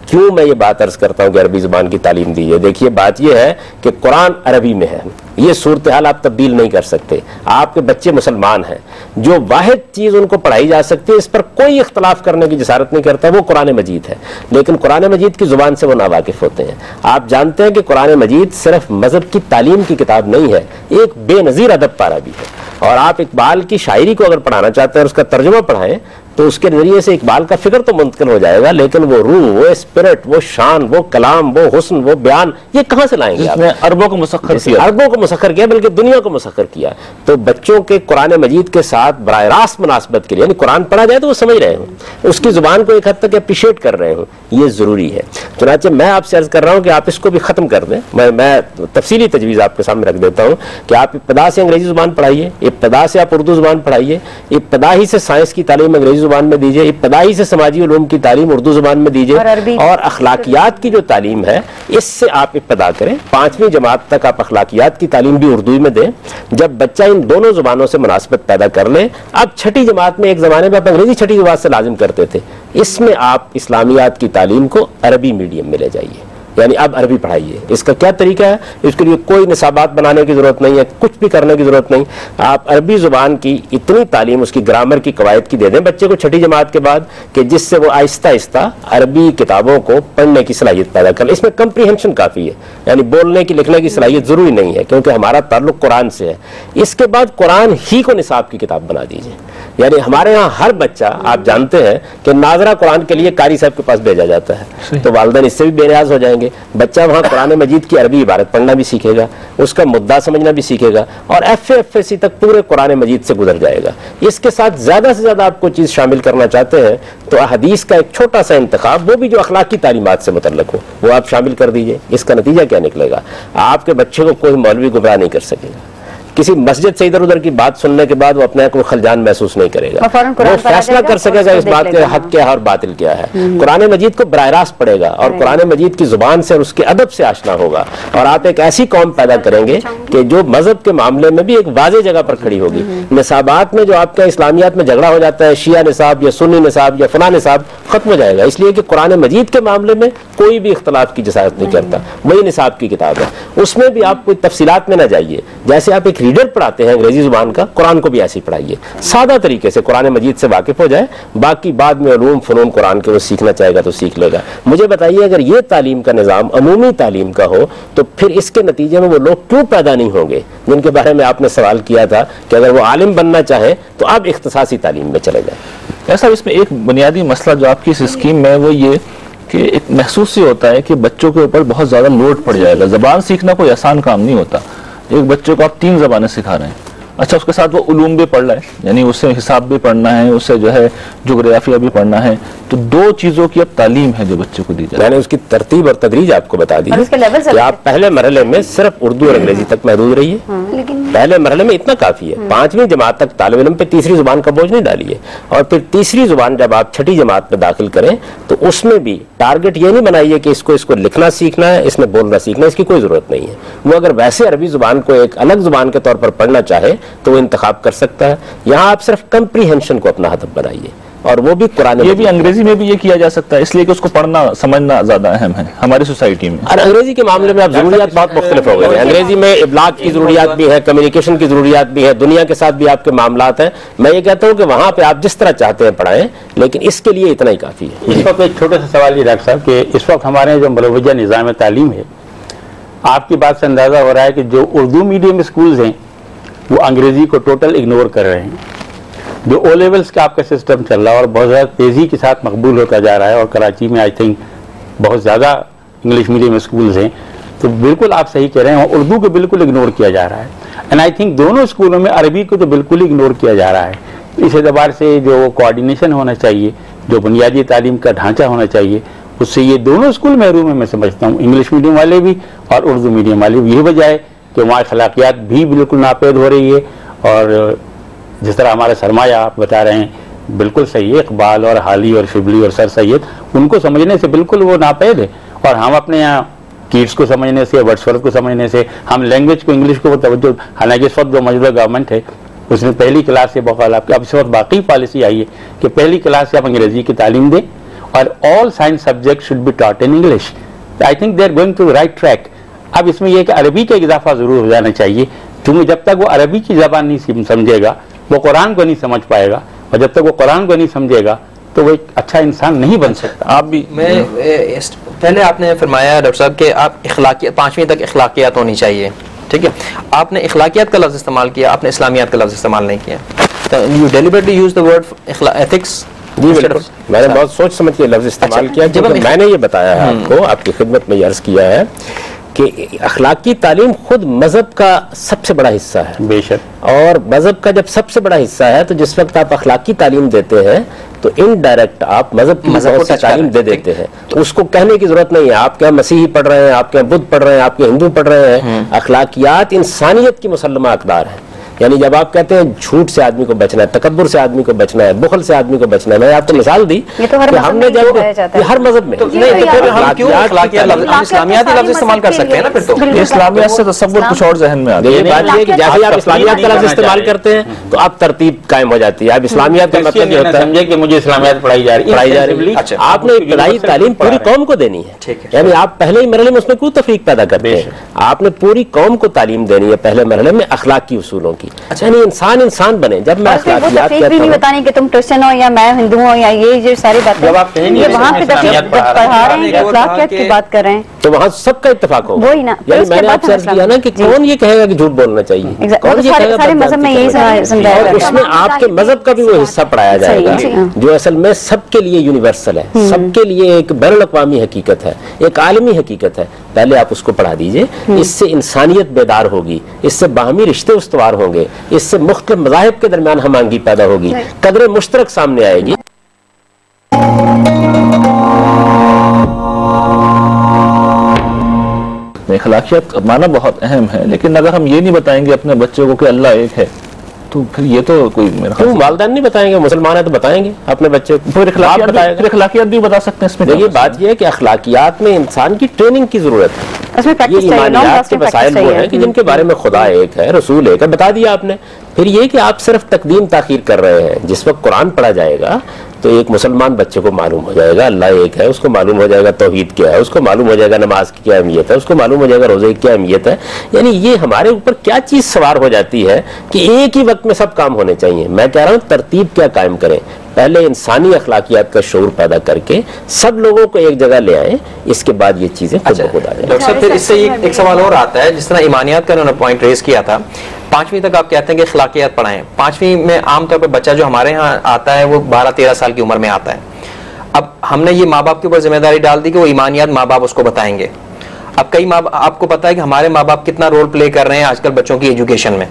کیوں میں یہ بات عرض کرتا ہوں کہ عربی زبان کی تعلیم دیجیے؟ دیکھیے بات یہ ہے کہ قرآن عربی میں ہے، یہ صورتحال آپ تبدیل نہیں کر سکتے. آپ کے بچے مسلمان ہیں، جو واحد چیز ان کو پڑھائی جا سکتی ہے، اس پر کوئی اختلاف کرنے کی جسارت نہیں کرتا، وہ قرآن مجید ہے. لیکن قرآن مجید کی زبان سے وہ ناواقف ہوتے ہیں. آپ جانتے ہیں کہ قرآن مجید صرف مذہب کی تعلیم کی کتاب نہیں ہے، ایک بے نظیر ادب پارا بھی ہے. اور آپ اقبال کی شاعری کو اگر پڑھانا چاہتے ہیں اور اس کا ترجمہ پڑھائیں تو اس کے ذریعے سے اقبال کا فکر تو منتقل ہو جائے گا، لیکن وہ روح، وہ اسپرٹ، وہ شان، وہ کلام، وہ حسن، وہ بیان، یہ کہاں سے لائیں گے؟ آپ نے اربوں کو مسخر کیا، اربوں کو مسخر کیا، بلکہ دنیا کو مسخر کیا. تو بچوں کے قرآن مجید کے ساتھ براہ راست مناسبت کے لیے، یعنی قرآن پڑھا جائے تو وہ سمجھ رہے ہوں، اس کی زبان کو ایک حد تک اپریشیٹ کر رہے ہوں، یہ ضروری ہے. چنانچہ میں آپ سے عرض کر رہا ہوں کہ آپ اس کو بھی ختم کر دیں. میں میں تفصیلی تجویز آپ کے سامنے رکھ دیتا ہوں کہ آپ ابتدا سے انگریزی زبان پڑھائیے، ابتدا سے آپ اردو زبان پڑھائیے، ابتدا ہی سے سائنس کی تعلیم انگریزی زبان میں دیجیے، ابتدائی سے سماجی علوم کی تعلیم اردو زبان میں دیجیے، اور اخلاقیات کی جو تعلیم ہے اس سے آپ ابتدا کریں. پانچویں جماعت تک آپ اخلاقیات کی تعلیم بھی اردو میں دیں. جب بچہ ان دونوں زبانوں سے مناسبت پیدا کر لے، اب چھٹی جماعت میں، ایک زمانے میں آپ انگریزی چھٹی زبان سے لازم کرتے تھے، اس میں آپ اسلامیات کی تعلیم کو عربی میڈیم میں لے جائیے، یعنی اب عربی پڑھائیے. اس کا کیا طریقہ ہے؟ اس کے لیے کوئی نصابات بنانے کی ضرورت نہیں ہے، کچھ بھی کرنے کی ضرورت نہیں. آپ عربی زبان کی اتنی تعلیم، اس کی گرامر کی قواعد کی دے دیں بچے کو چھٹی جماعت کے بعد، کہ جس سے وہ آہستہ آہستہ عربی کتابوں کو پڑھنے کی صلاحیت پیدا کر لے. اس میں کمپریہنشن کافی ہے، یعنی بولنے کی لکھنے کی صلاحیت ضروری نہیں ہے، کیونکہ ہمارا تعلق قرآن سے ہے. اس کے بعد قرآن ہی کو نصاب کی کتاب بنا دیجیے. یعنی ہمارے ہاں ہر بچہ، آپ جانتے ہیں کہ ناظرہ قرآن کے لیے قاری صاحب کے پاس بھیجا جاتا ہے، تو والدین اس سے بھی بے نیاز ہو جائیں گے. بچہ وہاں قرآن مجید کی عربی عبارت پڑھنا بھی سیکھے گا، اس کا مدعا سمجھنا بھی سیکھے گا، اور ایف اے ایف اے سی تک پورے قرآن مجید سے گزر جائے گا. اس کے ساتھ زیادہ سے زیادہ آپ کو چیز شامل کرنا چاہتے ہیں تو حدیث کا ایک چھوٹا سا انتخاب، وہ بھی جو اخلاقی تعلیمات سے متعلق ہو، وہ آپ شامل کر دیجئے. اس کا نتیجہ کیا نکلے گا؟ آپ کے بچے کو کوئی مولوی گمراہ نہیں کر سکے گا. کسی مسجد سے ادھر ادھر کی بات سننے کے بعد وہ اپنے آپ کو خلجان محسوس نہیں کرے گا، وہ فیصلہ کر سکے گا اس بات کے حق کیا ہے اور باطل کیا ہے. قرآن مجید کو براہ راست پڑھے گا اور قرآن مجید کی زبان سے اور اس کے ادب سے آشنا ہوگا، اور آپ ایک ایسی قوم پیدا کریں گے کہ جو مذہب کے معاملے میں بھی ایک واضح جگہ پر کھڑی ہوگی. نصابات میں جو آپ کا اسلامیات میں جھگڑا ہو جاتا ہے، شیعہ نصاب یا سنی نصاب یا فلاں نصاب، ختم ہو جائے گا، اس لیے کہ قرآن مجید کے معاملے میں کوئی بھی اختلاف کی جسارت نہیں کرتا. وہی نصاب کی کتاب ہے، اس میں بھی آپ کوئی تفصیلات میں نہ جائیے. جیسے آپ ایک ریڈر پڑھاتے ہیں انگریزی زبان کا، قرآن کو بھی ایسے ہی پڑھائیے، سادہ طریقے سے قرآن مجید سے واقف ہو جائے. باقی بعد میں علوم فنون قرآن کے وہ سیکھنا چاہے گا تو سیکھ لے گا. مجھے بتائیے اگر یہ تعلیم کا نظام عمومی تعلیم کا ہو تو پھر اس کے نتیجے میں وہ لوگ کیوں پیدا نہیں ہوں گے جن کے بارے میں آپ نے سوال کیا تھا کہ اگر وہ عالم بننا چاہیں تو اب اختصاصی تعلیم میں چلے جائیں. ایسا اس میں ایک بنیادی مسئلہ جو آپ کی اس اسکیم میں وہ یہ کہ ایک محسوس ہی ہوتا ہے کہ بچوں کے اوپر بہت زیادہ لوڈ پڑ جائے گا. زبان سیکھنا کوئی آسان کام نہیں ہوتا. ایک بچے کو آپ تین زبانیں سکھا رہے ہیں، اچھا اس کے ساتھ وہ علوم بھی پڑھ رہا ہے، یعنی اسے حساب بھی پڑھنا ہے، اسے جو ہے جغرافیہ بھی پڑھنا ہے، تو دو چیزوں کی اب تعلیم ہے جو بچے کو دی جائے. میں نے اس کی ترتیب اور تدریج آپ کو بتا دی کہ آپ پہلے مرحلے میں صرف اردو اور انگریزی تک محدود رہیے. پہلے مرحلے میں اتنا کافی ہے. پانچویں جماعت تک طالب علم پہ تیسری زبان کا بوجھ نہیں ڈالیے، اور پھر تیسری زبان جب آپ چھٹی جماعت میں داخل کریں تو اس میں بھی ٹارگٹ یہ نہیں بنائیے کہ اس کو اس کو لکھنا سیکھنا ہے، اس میں بولنا سیکھنا ہے، اس کی کوئی ضرورت نہیں ہے. وہ اگر ویسے عربی زبان کو ایک الگ زبان کے طور پر پڑھنا چاہے تو وہ انتخاب کر سکتا ہے. یہاں آپ صرف کمپریہنشن کو اپنا ہدف بنائیے، اور وہ بھی قرآن. یہ بھی انگریزی میں بھی یہ کیا جا سکتا ہے، اس لیے کہ اس کو پڑھنا سمجھنا زیادہ اہم ہے ہماری سوسائٹی میں. اور انگریزی کے معاملے میں اب ضروریات بہت مختلف ہو گئی ہیں. انگریزی میں ابلاغ کی ضروریات بھی ہیں، کمیونیکیشن کی ضروریات بھی ہیں، دنیا کے ساتھ بھی آپ کے معاملات ہیں. میں یہ کہتا ہوں کہ وہاں پہ آپ جس طرح چاہتے ہیں پڑھائیں، لیکن اس کے لیے اتنا ہی کافی ہے. اس وقت ایک چھوٹا سا سوال یہ ڈاکٹر صاحب کہ اس وقت ہمارے جو مروجہ نظام تعلیم ہے، آپ کی بات سے اندازہ ہو رہا ہے کہ جو اردو میڈیم اسکولز ہیں وہ انگریزی کو ٹوٹل اگنور کر رہے ہیں. جو او لیولز کا آپ کا سسٹم چل رہا ہے اور بہت زیادہ تیزی کے ساتھ مقبول ہوتا جا رہا ہے، اور کراچی میں آئی تھنک بہت زیادہ انگلش میڈیم اسکولز ہیں، تو بالکل آپ صحیح کہہ رہے ہیں، اردو کو بالکل اگنور کیا جا رہا ہے. اینڈ آئی تھنک دونوں اسکولوں میں عربی کو تو بالکل اگنور کیا جا رہا ہے. اس اعتبار سے جو کوآرڈینیشن ہونا چاہیے، جو بنیادی تعلیم کا ڈھانچہ ہونا چاہیے، اس سے یہ دونوں اسکول محروم ہیں. میں سمجھتا ہوں انگلش میڈیم والے بھی اور اردو میڈیم والے بھی. یہی وجہ ہے کہ وہاں اخلاقیات بھی بالکل ناپید ہو رہی ہے، اور جس طرح ہمارے سرمایہ آپ بتا رہے ہیں بالکل صحیح ہے، اقبال اور حالی اور شبلی اور سر سید، ان کو سمجھنے سے بالکل وہ ناپید ہے. اور ہم اپنے یہاں کیٹس کو سمجھنے سے، ورڈسورتھ کو سمجھنے سے، ہم لینگویج کو انگلش کو توجہ، حالانکہ اس وقت جو موجودہ گورنمنٹ ہے اس نے پہلی کلاس سے بقول آپ کی اب اس وقت باقی پالیسی آئی ہے کہ پہلی کلاس سے آپ انگریزی کی تعلیم دیں और all science subjects should be taught in English. I think they are going to the right track. अब इसमें यह कि अरबी का इजाफा जरूर हो जाना चाहिए, क्योंकि जब तक वो अरबी की जबान नहीं समझेगा वो कुरान को नहीं समझ पाएगा, और जब तक वो कुरान को नहीं समझेगा तो वो एक अच्छा इंसान नहीं बन सकता। आप भी मैं पहले आपने फरमाया डॉक्टर साहब कि आप इखलाकियत पाँचवीं तक इखलाकियात होनी चाहिए, ठीक है, आपने इखलाकियात का लफ्ज़ इस्तेमाल किया, आपने इस्लामियात का लफ्ज़ इस्तेमाल नहीं किया। You deliberately use the word ethics. जी बिल्कुल, मैंने बहुत सोच समझ के लफ्ज़ इस्तेमाल किया, जब मैंने ये बताया है आपको, आपकी खिदमत में अर्ज़ किया है कि अखलाकी तालीम खुद मजहब का सबसे बड़ा हिस्सा है। बेशक, और मजहब का जब सबसे बड़ा हिस्सा है तो जिस वक्त आप अखलाकी तालीम देते हैं तो इनडायरेक्ट आप मजहब की बहुत सी तालीम दे देते हैं, तो उसको कहने की जरूरत नहीं है। आपके यहाँ मसीही पढ़ रहे हैं, आपके यहाँ बुद्ध पढ़ रहे हैं, आपके हिंदू पढ़ रहे हैं, अखलाकियात इंसानियत की मुसल्लमा अक़दार है। यानी जब आप कहते हैं झूठ से आदमी को बचना है, तकब्बुर से आदमी को बचना है, बुखल से आदमी को बचना है, मैं आपको मिसाल दी ये तो हर हमने जब ये हर मजहब में, तो नहीं तो फिर हम क्यों अखलाकियात हम इस्लामियात लफ्ज़ इस्तेमाल कर सकते हैं ना, फिर तो इस्लामियत से तसव्वुर कुछ और जहन में आता है। ये बात ये कि जैसे आप इस्लामियात का लफ्ज़ इस्तेमाल करते हैं तो आप तरतीब कायम हो जाती है। आप इस्लामियात का मतलब ये होता है समझे कि मुझे इस्लामियात पढ़ाई जा रही पढ़ाई जा रही है, आपने इब्तदाई तालीम पूरी कौम को देनी है, यानी आप पहले ही मरहले में उसमें क्यों तफरीक पैदा करते हैं, आपने पूरी कौम को तालीम देनी है पहले मरहले में अखलाकी उसूलों की। यानी इंसान इंसान बने। जब मैं अखलाकियात कहता हूं, भी नहीं बताने कि तुम क्रिश्चियन हो या मैं हिंदू हूं या ये जो सारी बातें जब आप ये वहां पे पढ़ा रहे हैं, अखलाकियात की बात कर रहे हैं, तो वहां सबका इत्तेफाक होगा। वही ना, यानी मैंने आपसे अर्ज किया ना कि कौन ये कहेगा कि झूठ बोलना चाहिए, कौन ये कहेगा, सारे मजहब में यही समझाया और उसमें आपके मजहब का भी वो हिस्सा पढ़ाया जाएगा जो असल में सबके लिए यूनिवर्सल है, सबके लिए एक बैनुल अक़वामी हकीकत है, एक आलमी हकीकत है। पहले आप उसको पढ़ा दीजिए, इससे इंसानियत बेदार होगी, इससे बाहमी रिश्ते उस्तवार होंगे, इससे मुख्तलिफ मज़ाहिब के दरमियान हमआहंगी पैदा होगी, कदर मुश्तरक सामने आएगी। अखलाकियात माना बहुत अहम है, लेकिन अगर हम ये नहीं बताएंगे अपने बच्चों को कि अल्लाह एक है तो फिर ये तो कोई मेरा क्यों वालिदैन नहीं बताएंगे, मुसलमान है तो बताएंगे अपने बच्चे को, फिर अखलाकियात भी, अखलाकियात भी बता सकते हैं इसमें। देखिए बात यह है कि अखलाकियात में इंसान की ट्रेनिंग की जरूरत है। ये ईमानियात के मसाइल वो हैं कि जिनके बारे में खुदा एक है, रसूल एक है, बता दिया आपने। फिर ये कि आप सिर्फ तकदीम ताखीर कर रहे हैं। जिस वक्त कुरान पढ़ा जाएगा तो एक मुसलमान बच्चे को मालूम हो जाएगा अल्लाह एक है, उसको मालूम हो जाएगा तौहीद क्या है, उसको मालूम हो जाएगा नमाज की क्या अहमियत है, उसको मालूम हो जाएगा रोजे की क्या अहमियत है। यानी ये हमारे ऊपर क्या चीज सवार हो जाती है कि एक ही वक्त में सब काम होने चाहिए। मैं कह रहा हूँ तरतीब क्या कायम करें, पहले इंसानी अखलाकियात का शऊर पैदा करके सब लोगों को एक जगह ले आए, इसके बाद ये चीजें खुद ब खुद आ जाए। डॉक्टर साहब फिर इससे एक, एक सवाल और आता है, जिस तरह ईमानियात का उन्होंने पॉइंट रेज किया था, पांचवीं तक आप कहते हैं कि अखलाकियात पढ़ाएं। पांचवीं में आमतौर पर बच्चा जो हमारे यहाँ आता है वो बारह तेरह साल की उम्र में आता है। अब हमने ये माँ बाप के ऊपर जिम्मेदारी डाल दी कि वो ईमानियात माँ बाप उसको बताएंगे। अब कई माँ आपको पता है कि हमारे माँ बाप कितना रोल प्ले कर रहे हैं आजकल बच्चों की एजुकेशन में,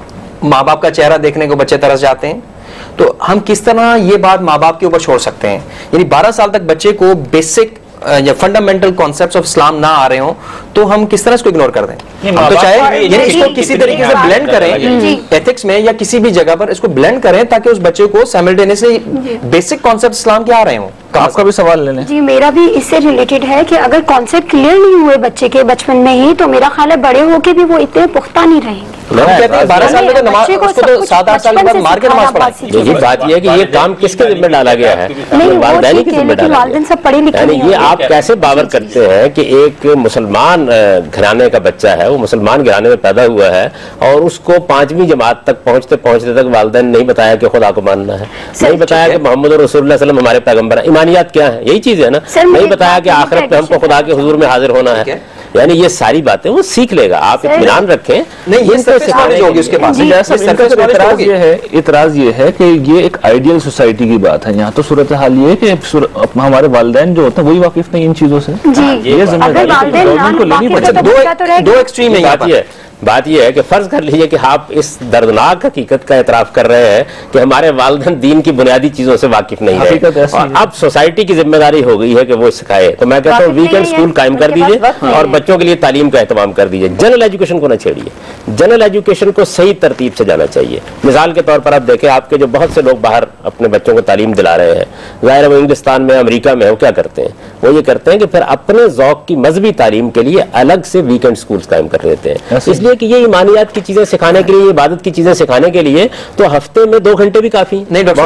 माँ बाप का चेहरा देखने को बच्चे तरस जाते हैं। तो हम किस तरह ये बात माँ बाप के ऊपर छोड़ सकते हैं, यानी बारह साल तक बच्चे को बेसिक या फंडामेंटल कॉन्सेप्ट्स ऑफ इस्लाम ना आ रहे हो तो हम किस तरह इसको इग्नोर कर दें? हम तो चाहे ये इसको किसी तरीके से ब्लेंड करें एथिक्स में या किसी भी जगह पर इसको ब्लेंड करें ताकि उस बच्चे को साइमल्टेनियसली बेसिक कॉन्सेप्ट इस्लाम के आ रहे हो। आपका भी सवाल लेने जी, मेरा भी इससे रिलेटेड है कि अगर कॉन्सेप्ट क्लियर नहीं हुए बच्चे के बचपन में ही तो मेरा ख्याल है बड़े होके भी वो इतने पुख्ता नहीं रहेंगे। हम कहते हैं बारह साल में नमाज उसको तो सात आठ साल के बाद मार के नमाज पढ़ाएं। ये बात ये है कि ये काम किसके जिम्मे डाला गया है? वालिदैन के जिम्मे डाला गया है। यानी ये आप कैसे बावर करते हैं कि एक मुसलमान घराने का बच्चा है, वो मुसलमान घराने में पैदा हुआ है और उसको पांचवी जमात तक पहुंचते पहुंचते तक वालिदैन नहीं बताया कि खुदा को मानना है, नहीं बताया कि मोहम्मद रसूलुल्लाह सल्लल्लाहु अलैहि वसल्लम हमारे पैगंबर है। ईमानियात क्या है? यही चीज है ना। नहीं बताया कि आखिरत में हमको खुदा के हुजूर में हाजिर होना है। यानी ये सारी बातें वो सीख लेगा, आप इत्मीनान रखें। नहीं ये सिखाने होगी उसके पास। इतराज ये है इतराज ये है कि ये एक आइडियल सोसाइटी की बात है। यहाँ तो सूरत हाल ये है कि हमारे वालिदैन जो होते हैं वही वाकिफ नहीं इन चीजों से। ये जिम्मेदारी गवर्नमेंट को लेनी पड़ेगी। दो एक्सट्रीम है। बात यह है कि फर्ज कर लीजिए कि आप इस दर्दनाक हकीकत का एतराफ कर रहे हैं कि हमारे वालिदैन दीन की बुनियादी चीजों से वाकिफ नहीं है और अब सोसाइटी की जिम्मेदारी हो गई है कि वो सिखाए। तो मैं कहता हूँ वीकेंड स्कूल कायम कर दीजिए और बच्चों के लिए तालीम का एहतमाम कर दीजिए। जनरल एजुकेशन को न छेड़िए, जनरल एजुकेशन को सही तरतीब से जाना चाहिए। मिसाल के तौर पर आप देखें, आपके जो बहुत से लोग बाहर अपने बच्चों को तालीम दिला रहे हैं, ज़ाहिर है वो इंग्लिस्तान में अमेरिका में वो क्या करते हैं, वो ये करते हैं कि फिर अपने ज़ौक़ की मजहबी तालीम के लिए अलग से वीकेंड स्कूल कायम कर लेते हैं। इसलिए कि ये ईमानियात की चीजें सिखाने के लिए, इबादत की चीजें सिखाने के लिए तो हफ्ते में दो घंटे भी काफी नहीं। डॉक्टर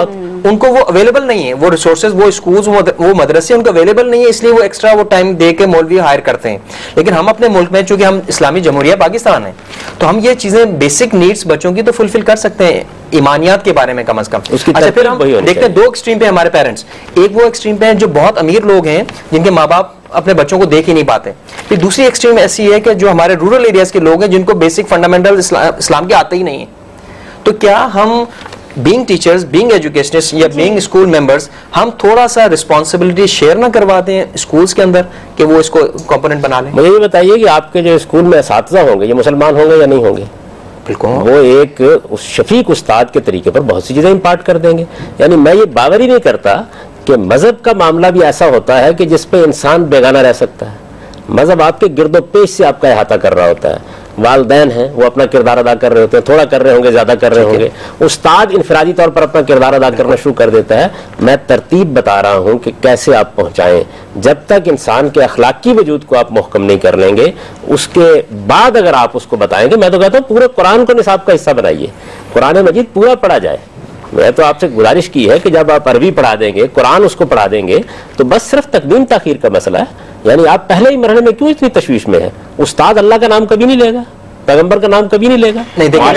ان کو وہ اویلیبل نہیں ہے، وہ ریسورسز، وہ اسکولز، وہ مدرسے ان کو اویلیبل نہیں ہے، اس لیے وہ ایکسٹرا وہ ٹائم دے کے مولوی ہائر کرتے ہیں. لیکن ہم اپنے ملک میں چونکہ ہم اسلامی جمہوریہ پاکستان ہیں تو ہم یہ چیزیں بیسک نیڈس بچوں کی تو فلفل کر سکتے ہیں، ایمانیات کے بارے میں کم از کم. اچھا پھر ہم دیکھتے ہیں دو ایکسٹریم پہ ہمارے پیرنٹس، ایک وہ ایکسٹریم پہ ہیں جو بہت امیر لوگ ہیں جن کے ماں باپ اپنے بچوں کو دیکھ ہی نہیں پاتے. پھر دوسری ایکسٹریم ایسی ہے کہ جو ہمارے رورل ایریاز کے لوگ ہیں جن کو بیسک فنڈامنٹل اسلام کے آتے ہی نہیں ہیں. تو کیا ہم بینگ ٹیچرز، بینگ ایجوکیشنسٹ یا بینگ اسکول ممبرز ہم تھوڑا سا رسپانسبلٹی شیئر نہ کرواتے ہیں اسکولز کے اندر کہ وہ اس کو کمپوننٹ بنا لیں؟ مجھے یہ بتائیے کہ آپ کے جو اسکول میں اساتذہ ہوں گے یہ مسلمان ہوں گے یا نہیں ہوں گے؟ بالکل وہ ایک اس شفیق استاد کے طریقے پر بہت سی چیزیں امپارٹ کر دیں گے. یعنی میں یہ باور ہی نہیں کرتا کہ مذہب کا معاملہ بھی ایسا ہوتا ہے کہ جس پہ انسان بیگانہ رہ سکتا ہے. مذہب آپ کے گرد و پیش سے آپ کا احاطہ کر رہا ہوتا ہے. والدین ہیں وہ اپنا کردار ادا کر رہے ہوتے ہیں، تھوڑا کر رہے ہوں گے، زیادہ کر رہے ہوں گے. استاد انفرادی طور پر اپنا کردار ادا کرنا شروع کر دیتا ہے. میں ترتیب بتا رہا ہوں کہ کیسے آپ پہنچائیں. جب تک انسان کے اخلاقی وجود کو آپ محکم نہیں کر لیں گے اس کے بعد اگر آپ اس کو بتائیں گے، میں تو کہتا ہوں پورے قرآن کو نصاب کا حصہ بنائیے، قرآن مجید پورا پڑھا جائے. میں تو آپ سے گزارش کی ہے کہ جب آپ عربی پڑھا دیں گے، قرآن اس کو پڑھا دیں گے تو بس صرف تقدیم تاخیر کا مسئلہ ہے. یعنی آپ پہلے ہی مرحلے میں کیوں اتنی تشویش میں ہیں؟ استاد اللہ کا نام کبھی نہیں لے گا، پیغمبر کا نام کبھی نہیں لے گا.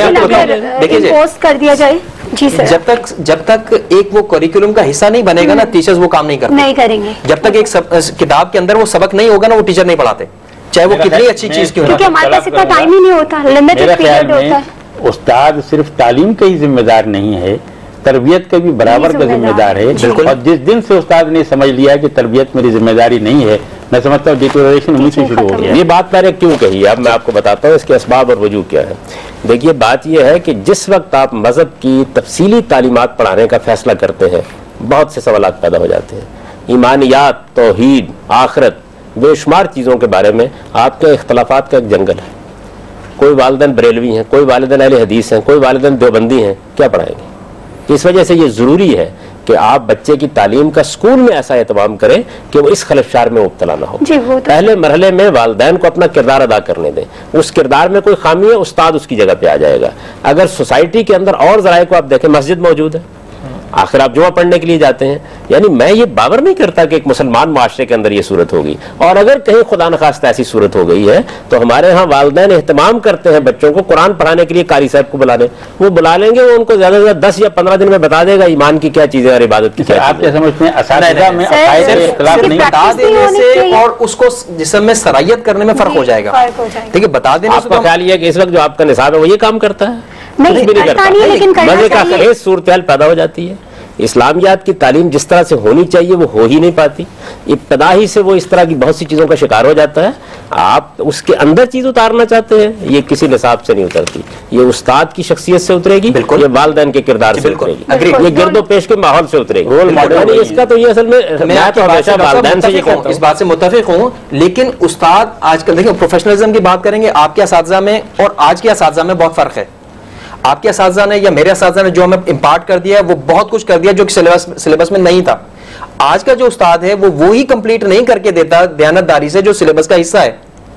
دیکھیے کر دیا جائے جی سر، جب تک جب تک ایک وہ کریکولم کا حصہ نہیں بنے گا نا ٹیچرز وہ کام نہیں کرتے، نہیں کریں گے. جب تک ایک کتاب کے اندر وہ سبق نہیں ہوگا نا وہ ٹیچر نہیں پڑھاتے، چاہے وہ کتنی اچھی چیز کیوں نہ. کیونکہ ہمارے پاس اتنا ٹائم ہی نہیں ہوتا، لمیٹڈ پیریڈ ہوتا ہے. استاد صرف تعلیم کا ہی ذمہ دار نہیں ہے، تربیت کا بھی برابر کا ذمہ دار ہے. اور جس دن سے استاد نے سمجھ لیا کہ تربیت میری ذمہ داری نہیں ہے، میں سمجھتا ہوں ڈیٹوریشن وہیں سے شروع ہو گیا. یہ بات میں نے کیوں کہی ہے اب میں آپ کو بتاتا ہوں اس کے اسباب اور وجوہ کیا ہے. دیکھیے بات یہ ہے کہ جس وقت آپ مذہب کی تفصیلی تعلیمات پڑھانے کا فیصلہ کرتے ہیں بہت سے سوالات پیدا ہو جاتے ہیں. ایمانیات، توحید، آخرت، بے شمار چیزوں کے بارے میں آپ کے اختلافات کا ایک جنگل ہے. کوئی والدین بریلوی ہیں، کوئی والدین اہل حدیث ہیں، کوئی والدین دیوبندی ہیں، کیا پڑھائیں گے؟ اس وجہ سے یہ ضروری ہے کہ آپ بچے کی تعلیم کا اسکول میں ایسا اہتمام کریں کہ وہ اس خلفشار میں مبتلا نہ ہو. پہلے مرحلے میں والدین کو اپنا کردار ادا کرنے دیں. اس کردار میں کوئی خامی ہے استاد اس کی جگہ پہ آ جائے گا. اگر سوسائٹی کے اندر اور ذرائع کو آپ دیکھیں، مسجد موجود ہے، آخر آپ جمعہ پڑھنے کے لیے جاتے ہیں. یعنی میں یہ باور نہیں کرتا کہ ایک مسلمان معاشرے کے اندر یہ صورت ہوگی. اور اگر کہیں خدا نخواستہ ایسی صورت ہو گئی ہے تو ہمارے ہاں والدین اہتمام کرتے ہیں بچوں کو قرآن پڑھانے کے لیے قاری صاحب کو بلا لیں، وہ بلا لیں گے، وہ ان کو زیادہ سے زیادہ دس یا پندرہ دن میں بتا دے گا ایمان کی کیا چیزیں اور عبادت کی کیا. آپ کیا سمجھتے ہیں اساتذہ میں عقائد میں اختلاف نہیں بتا دینے سے اور اس کو جسم میں سرائیت کرنے میں فرق ہو جائے گا. دیکھیے بتا دینے آپ کا خیال یہ کہ اس وقت جو آپ کا نصاب ہے وہ یہ کام کرتا ہے؟ نہیں کرتا، لیکن مزے کا خیز صورتحال پیدا ہو جاتی ہے. اسلامیات کی تعلیم جس طرح سے ہونی چاہیے وہ ہو ہی نہیں پاتی. ابتدا ہی سے وہ اس طرح کی بہت سی چیزوں کا شکار ہو جاتا ہے. آپ اس کے اندر چیز اتارنا چاہتے ہیں، یہ کسی نصاب سے نہیں اترتی. یہ استاد کی شخصیت سے اترے گی، یہ والدین کے کردار سے اترے گی، یہ گرد و پیش کے ماحول سے اترے گی. یعنی اس کا تو یہ اصل میں میں تو ہمیشہ والدین سے یہ کہتا ہوں، اس بات سے متفق ہوں. لیکن استاد آج کل دیکھیں پروفیشنلزم کی بات کریں گے، آپ کے اساتذہ میں اور آج کے اساتذہ میں بہت فرق ہے. آپ کے اساتذہ نے یا میرے اساتذہ نے جو ہمیں امپارٹ کر دیا ہے وہ بہت کچھ کر دیا جو سلیبس سلیبس میں نہیں تھا. آج کا جو استاد ہے وہ وہی کمپلیٹ نہیں کر کے دیتا دیانت داری سے جو سلیبس کا حصہ ہے.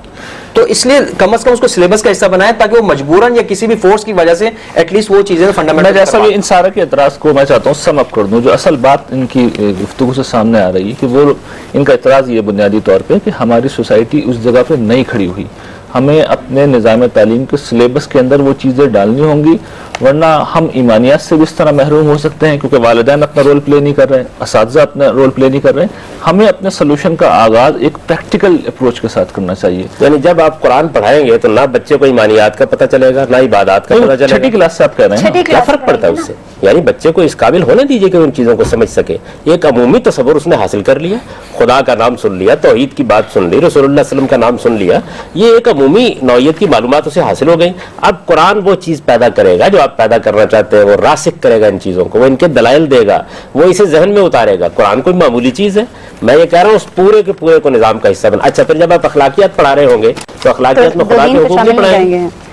تو اس لیے کم از کم اس کو سلیبس کا حصہ بنائے تاکہ وہ مجبوراً یا کسی بھی فورس کی وجہ سے ایٹ لیسٹ وہ چیزیں فنڈامنٹل. جیسا بھی ان سارے کے اعتراض کو میں چاہتا ہوں سم اپ کر دوں. جو اصل بات ان کی گفتگو سے سامنے آ رہی ہے کہ وہ ان کا اعتراض یہ بنیادی طور پہ کہ ہماری سوسائٹی اس جگہ پہ نہیں کھڑی ہوئی. ہمیں اپنے نظام تعلیم کے سلیبس کے اندر وہ چیزیں ڈالنی ہوں گی، ورنہ ہم ایمانیات سے بھی اس طرح محروم ہو سکتے ہیں کیونکہ والدین اپنا رول پلے نہیں کر رہے، اساتذہ اپنا رول پلے نہیں کر رہے. ہمیں اپنے سلوشن کا آغاز ایک پریکٹیکل اپروچ کے ساتھ کرنا چاہیے. یعنی جب آپ قرآن پڑھائیں گے تو نہ بچے کو ایمانیات کا پتہ چلے گا، نہ عبادات کا پتہ چلے گا. چھٹی کلاس سے آپ کہہ رہے ہیں کیا فرق پڑتا ہے اس سے؟ یعنی بچے کو اس قابل ہونے دیجیے کہ ان چیزوں کو سمجھ سکے. ایک عمومی تصور اس نے حاصل کر لیا، خدا کا نام سن لیا، توحید کی بات سن لی، رسول اللہ علیہ وسلم کا نام سن لیا، یہ ایک عمومی نوعیت کی معلومات اسے حاصل ہو گئی. اب قرآن وہ چیز پیدا کرے گا جو آپ پیدا کرنا چاہتے ہیں، وہ راسخ کرے گا ان چیزوں کو، وہ ان کے دلائل دے گا، وہ اسے ذہن میں اتارے گا. قرآن کوئی معمولی چیز ہے؟ میں یہ کہہ رہا ہوں اس پورے کے پورے کو نظام کا حصہ بنا. اچھا پھر جب آپ اخلاقیات پڑھا رہے ہوں گے تو اخلاقیات میں خدا کے حقوق نہیں پڑھائیں گے.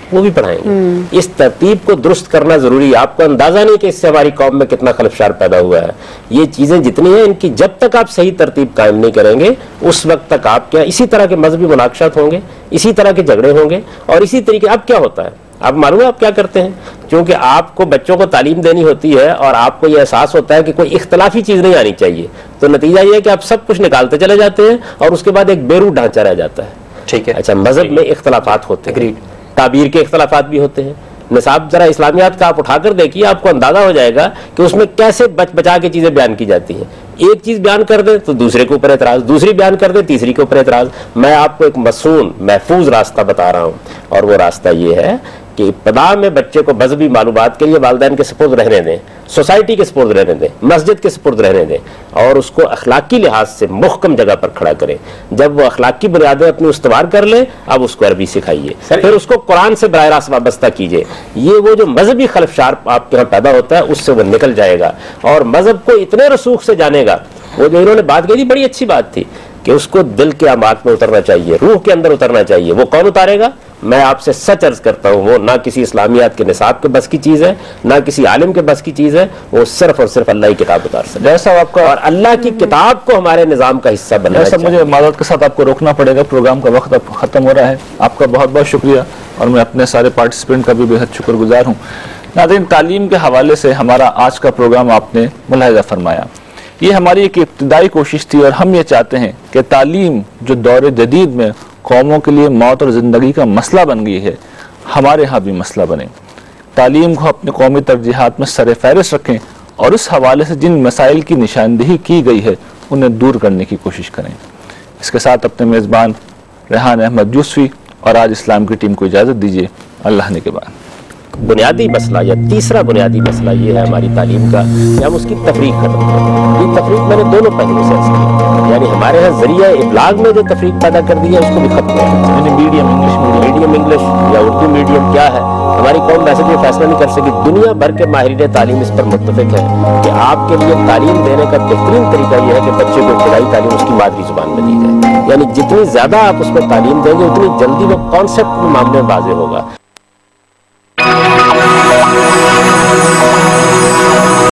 وہ بھی پڑھائیں گے. اس ترتیب کو درست کرنا ضروری ہے. آپ کو اندازہ نہیں کہ اس سے ہماری قوم میں کتنا خلفشار پیدا ہوا ہے. یہ چیزیں جتنی ہیں ان کی جب تک آپ صحیح ترتیب قائم نہیں کریں گے اس وقت تک آپ کیا اسی طرح کے مذہبی مناقشات ہوں گے, اسی طرح کے جھگڑے ہوں گے, اور اسی طریقے. اب کیا ہوتا ہے, آپ معلوم ہے آپ کیا کرتے ہیں, کیونکہ آپ کو بچوں کو تعلیم دینی ہوتی ہے اور آپ کو یہ احساس ہوتا ہے کہ کوئی اختلافی چیز نہیں آنی چاہیے, تو نتیجہ یہ ہے کہ آپ سب کچھ نکالتے چلے جاتے ہیں اور اس کے بعد ایک بیرو ڈھانچہ رہ جاتا ہے. ٹھیک ہے. اچھا, مذہب میں اختلافات ہوتے ہیں, تعبیر کے اختلافات بھی ہوتے ہیں. نصاب ذرا اسلامیات کا آپ اٹھا کر دیکھیے, آپ کو اندازہ ہو جائے گا کہ اس میں کیسے بچ بچا کے چیزیں بیان کی جاتی ہیں. ایک چیز بیان کر دیں تو دوسرے کے اوپر اعتراض, دوسری بیان کر دیں تیسری کے اوپر اعتراض. میں آپ کو ایک مصون محفوظ راستہ بتا رہا ہوں, اور وہ راستہ یہ ہے کہ ابتدا میں بچے کو مذہبی معلومات کے لیے والدین کے سپرد رہنے دیں, سوسائٹی کے سپرد رہنے دیں, مسجد کے سپرد رہنے دیں, اور اس کو اخلاقی لحاظ سے محکم جگہ پر کھڑا کریں. جب وہ اخلاقی بنیادیں اپنی استوار کر لے, اب اس کو عربی سکھائیے, پھر اس کو قرآن سے براہ راست وابستہ کیجیے. یہ وہ جو مذہبی خلفشار آپ کے یہاں پیدا ہوتا ہے اس سے وہ نکل جائے گا, اور مذہب کو اتنے رسوخ سے جانے گا. وہ جو انہوں نے بات کہی تھی بڑی اچھی بات تھی کہ اس کو دل کے اعماق میں اترنا چاہیے, روح کے اندر اترنا چاہیے. وہ کون اتارے گا؟ میں آپ سے سچ عرض کرتا ہوں, وہ نہ کسی اسلامیات کے نصاب کے بس کی چیز ہے, نہ کسی عالم کے بس کی چیز ہے. وہ صرف اور صرف اللہ کی کتاب اتار سکتا ہے. صاحب آپ کا اور اللہ کی کتاب کو ہمارے نظام کا حصہ بنانا چاہیے. مجھے معذرت کے ساتھ آپ کو روکنا پڑے گا, پروگرام کا وقت اب ختم ہو رہا ہے. آپ کا بہت بہت شکریہ, اور میں اپنے سارے پارٹیسپینٹ کا بھی بے حد شکر گزار ہوں. ناظرین, تعلیم کے حوالے سے ہمارا آج کا پروگرام آپ نے ملاحظہ فرمایا. یہ ہماری ایک ابتدائی کوشش تھی, اور ہم یہ چاہتے ہیں کہ تعلیم جو دور جدید میں قوموں کے لیے موت اور زندگی کا مسئلہ بن گئی ہے, ہمارے ہاں بھی مسئلہ بنے. تعلیم کو اپنے قومی ترجیحات میں سر فہرست رکھیں, اور اس حوالے سے جن مسائل کی نشاندہی کی گئی ہے انہیں دور کرنے کی کوشش کریں. اس کے ساتھ اپنے میزبان ریحان احمد یوسفی اور آج اسلام کی ٹیم کو اجازت دیجیے. اللہ نے کے بعد. بنیادی مسئلہ یا تیسرا بنیادی مسئلہ یہ ہے ہماری تعلیم کا کہ ہم اس کی تفریق ختم کریں. یہ تفریق میں نے دونوں پہلوؤں سے عرض کی, یعنی ہمارے ہاں ذریعہ ابلاغ میں جو تفریق پیدا کر دی ہے اس کو بھی ختم کریں. یعنی میڈیم انگلش میڈیم انگلش یا اردو میڈیم کیا ہے, ہماری قوم ویسے بھی فیصلہ نہیں کر سکی. دنیا بھر کے ماہرین تعلیم اس پر متفق ہے کہ آپ کے لیے تعلیم دینے کا بہترین طریقہ یہ ہے کہ بچے کو ابتدائی تعلیم اس کی مادری زبان میں دی جائے. یعنی جتنی زیادہ آپ اس کو تعلیم دیں گے اتنی جلدی وہ کانسیپٹ معاملے میں واضح ہوگا.